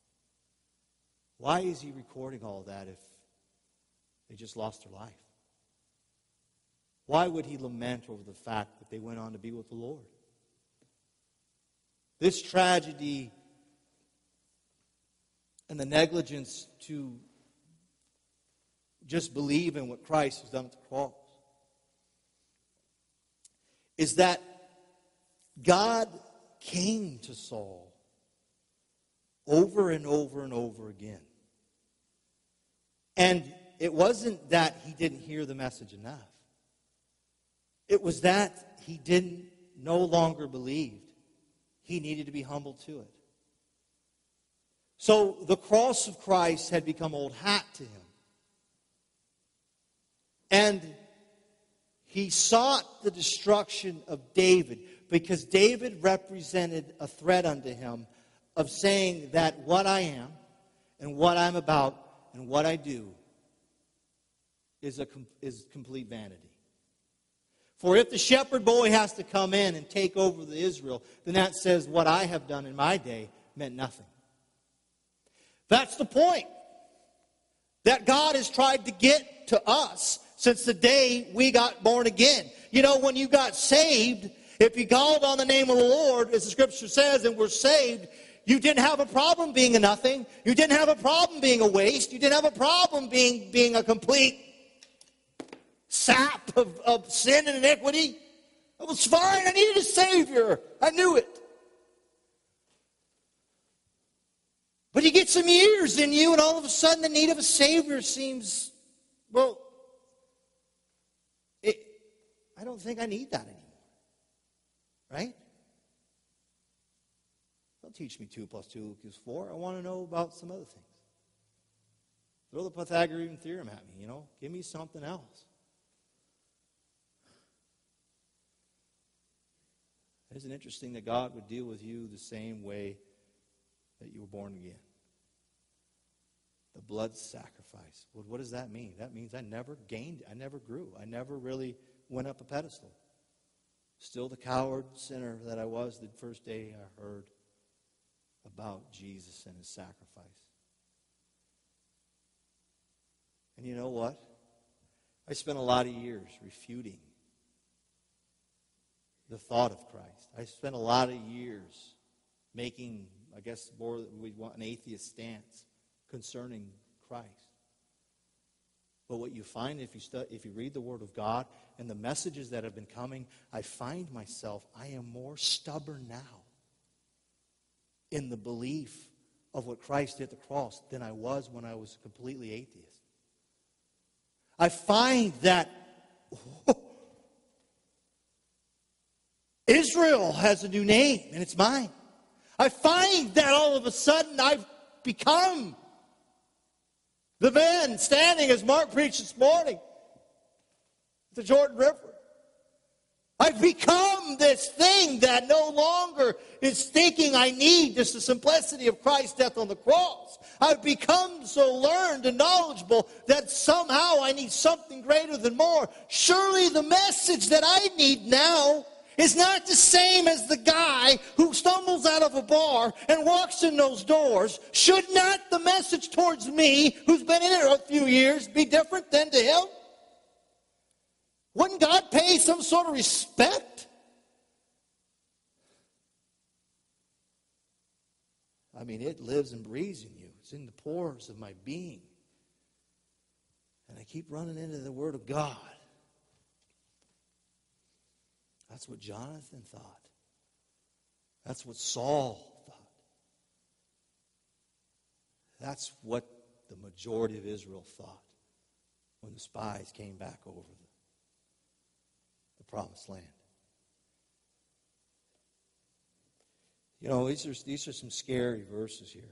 Why is he recording all that if they just lost their life? Why would he lament over the fact that they went on to be with the Lord? This tragedy and the negligence to just believe in what Christ has done at the cross is that God came to Saul over and over and over again. And it wasn't that he didn't hear the message enough. It was that he no longer believed. He needed to be humbled to it. So the cross of Christ had become old hat to him. And he sought the destruction of David because David represented a threat unto him of saying that what I am and what I'm about and what I do is complete vanity. For if the shepherd boy has to come in and take over the Israel, then that says what I have done in my day meant nothing. That's the point that God has tried to get to us since the day we got born again. You know, when you got saved, if you called on the name of the Lord, as the Scripture says, and were saved, you didn't have a problem being a nothing. You didn't have a problem being a waste. You didn't have a problem being a complete sap of sin and iniquity. It was fine. I needed a Savior. I knew it. But you get some years in you, and all of a sudden the need of a Savior seems, well, I don't think I need that anymore. Right? Don't teach me 2 plus 2 equals 4. I want to know about some other things. Throw the Pythagorean theorem at me, Give me something else. Isn't it interesting that God would deal with you the same way that you were born again? The blood sacrifice. Well, what does that mean? That means I never gained, I never grew. I never really went up a pedestal. Still the coward sinner that I was the first day I heard about Jesus and his sacrifice. And you know what? I spent a lot of years refuting the thought of Christ. I spent a lot of years making, I guess, more we want an atheist stance concerning Christ. But what you find if you read the Word of God and the messages that have been coming, I find myself, I am more stubborn now in the belief of what Christ did at the cross than I was when I was completely atheist. I find that Israel has a new name, and it's mine. I find that all of a sudden I've become the man standing, as Mark preached this morning, at the Jordan River. I've become this thing that no longer is thinking I need just the simplicity of Christ's death on the cross. I've become so learned and knowledgeable that somehow I need something greater than more. Surely the message that I need now is not the same as the guy who stumbles out of a bar and walks in those doors. Should not the message towards me, who's been in it a few years, be different than to him? Wouldn't God pay some sort of respect? I mean, it lives and breathes in you. It's in the pores of my being. And I keep running into the Word of God. That's what Jonathan thought. That's what Saul thought. That's what the majority of Israel thought when the spies came back over the promised land. These are some scary verses here.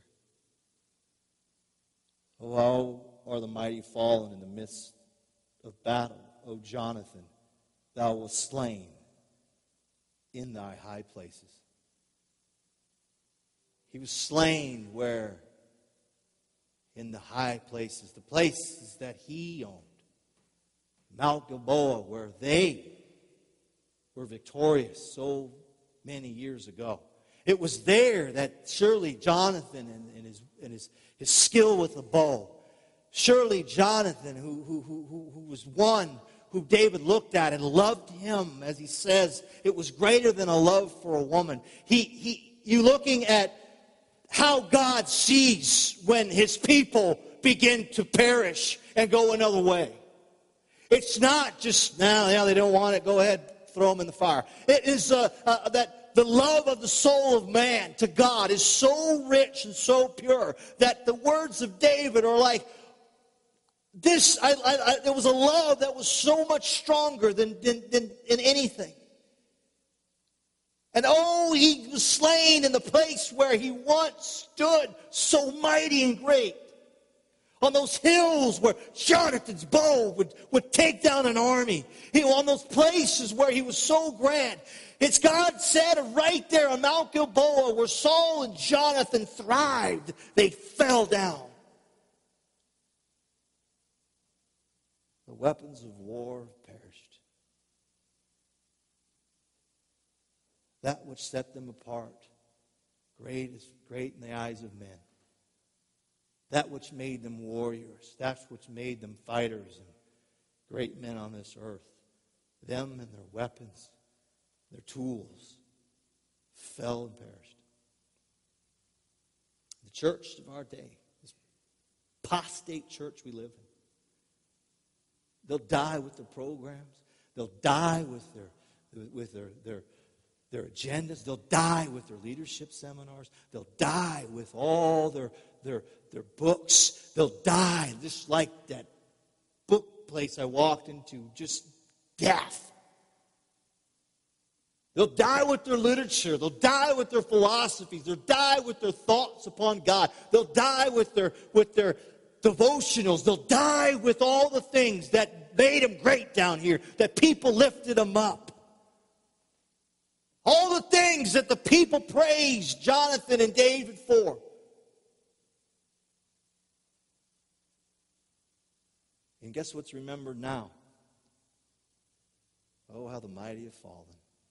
Oh, how are the mighty fallen in the midst of battle? O Jonathan, thou wast slain in thy high places. He was slain where? In the high places, the places that he owned. Mount Gilboa, where they were victorious so many years ago. It was there that surely Jonathan and his skill with the bow, surely Jonathan, who was one who David looked at and loved him, as he says, it was greater than a love for a woman. You looking at how God sees when his people begin to perish and go another way. It's not just, they don't want it, go ahead, throw them in the fire. It is that the love of the soul of man to God is so rich and so pure that the words of David are like, this. It was a love that was so much stronger than anything. And he was slain in the place where he once stood so mighty and great. On those hills where Jonathan's bow would take down an army. On those places where he was so grand. It's God said right there on Mount Gilboa where Saul and Jonathan thrived. They fell down. The weapons of war perished. That which set them apart, great is great in the eyes of men. That which made them warriors, that which made them fighters and great men on this earth, them and their weapons, their tools, fell and perished. The church of our day, this apostate church we live in, they'll die with their programs. They'll die with their agendas. They'll die with their leadership seminars. They'll die with all their books. They'll die just like that book place I walked into, just death. They'll die with their literature. They'll die with their philosophies. They'll die with their thoughts upon God. They'll die with their devotionals. They'll die with all the things that made them great down here, that people lifted them up. All the things that the people praised Jonathan and David for. And guess what's remembered now? Oh, how the mighty have fallen.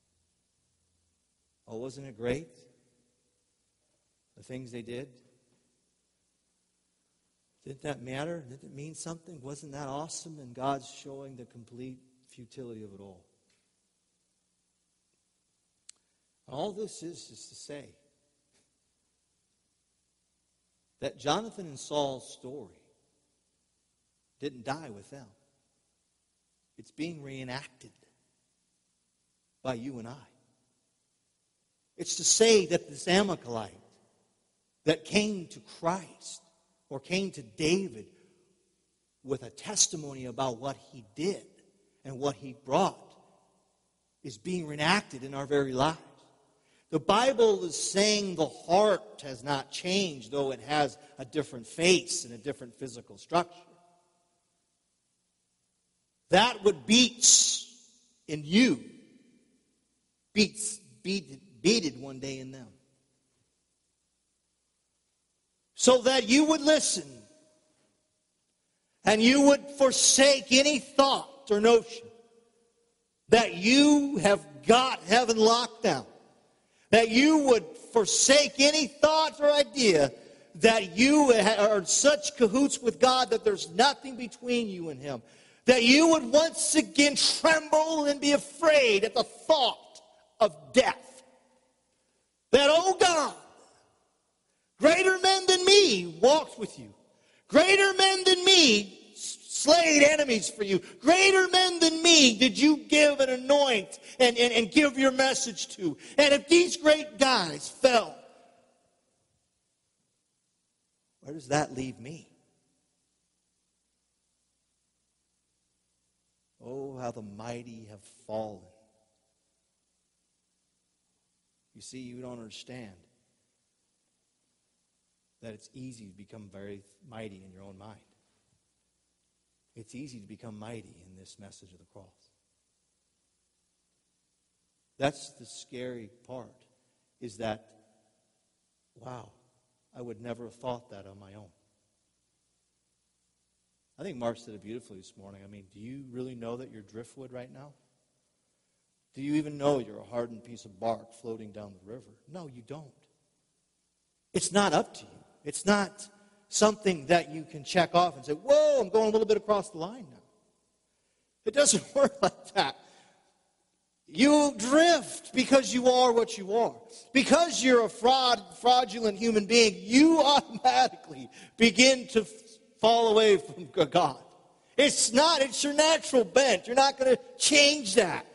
Oh, wasn't it great? The things they did? Didn't that matter? Didn't it mean something? Wasn't that awesome? And God's showing the complete futility of it all. All this is to say that Jonathan and Saul's story didn't die with them. It's being reenacted by you and I. It's to say that this Amalekite that came to Christ or came to David with a testimony about what he did and what he brought is being reenacted in our very lives. The Bible is saying the heart has not changed, though it has a different face and a different physical structure. That what beats in you beated one day in them. So that you would listen and you would forsake any thought or notion that you have got heaven locked down. That you would forsake any thought or idea that you are in such cahoots with God that there's nothing between you and Him. That you would once again tremble and be afraid at the thought of death. That, oh God, greater men than me walked with you. Greater men than me slayed enemies for you. Greater men than me did you give and anoint and give your message to. And if these great guys fell, where does that leave me? Oh, how the mighty have fallen. You see, you don't understand that it's easy to become very mighty in your own mind. It's easy to become mighty in this message of the cross. That's the scary part, is that, wow, I would never have thought that on my own. I think Mark said it beautifully this morning. I mean, do you really know that you're driftwood right now? Do you even know you're a hardened piece of bark floating down the river? No, you don't. It's not up to you. It's not something that you can check off and say, whoa, I'm going a little bit across the line now. It doesn't work like that. You drift because you are what you are. Because you're a fraudulent human being, you automatically begin to fall away from God. It's your natural bent. You're not going to change that.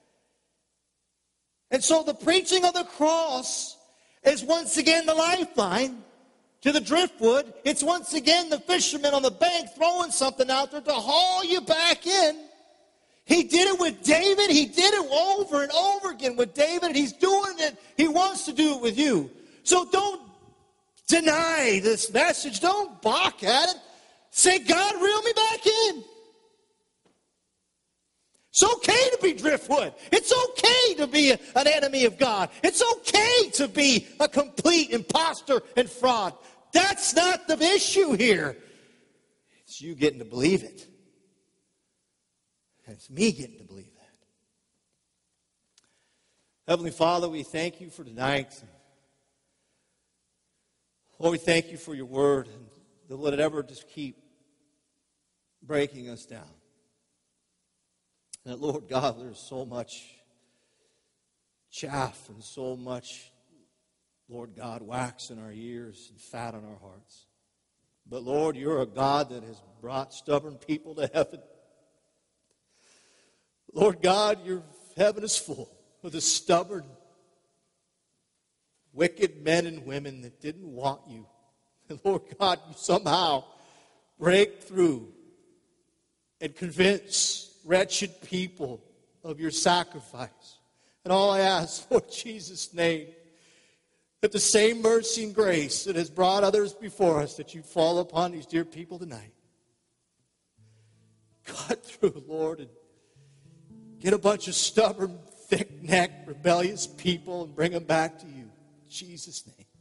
And so the preaching of the cross is once again the lifeline to the driftwood. It's once again the fisherman on the bank throwing something out there to haul you back in. He did it with David. He did it over and over again with David. And he's doing it. He wants to do it with you. So don't deny this message. Don't balk at it. Say, God, reel me back in. It's okay to be driftwood. It's okay to be an enemy of God. It's okay to be a complete imposter and fraud. That's not the issue here. It's you getting to believe it. And it's me getting to believe that. Heavenly Father, we thank you for tonight. Lord, we thank you for your word. And don't let it ever just keep breaking us down. And Lord God, there's so much chaff and so much, Lord God, wax in our ears and fat on our hearts. But Lord, you're a God that has brought stubborn people to heaven. Lord God, your heaven is full of the stubborn, wicked men and women that didn't want you. And Lord God, you somehow break through and convince wretched people of your sacrifice. And all I ask, Lord Jesus' name, that the same mercy and grace that has brought others before us, that you fall upon these dear people tonight. Cut through, Lord, and get a bunch of stubborn, thick-necked, rebellious people and bring them back to you. In Jesus' name.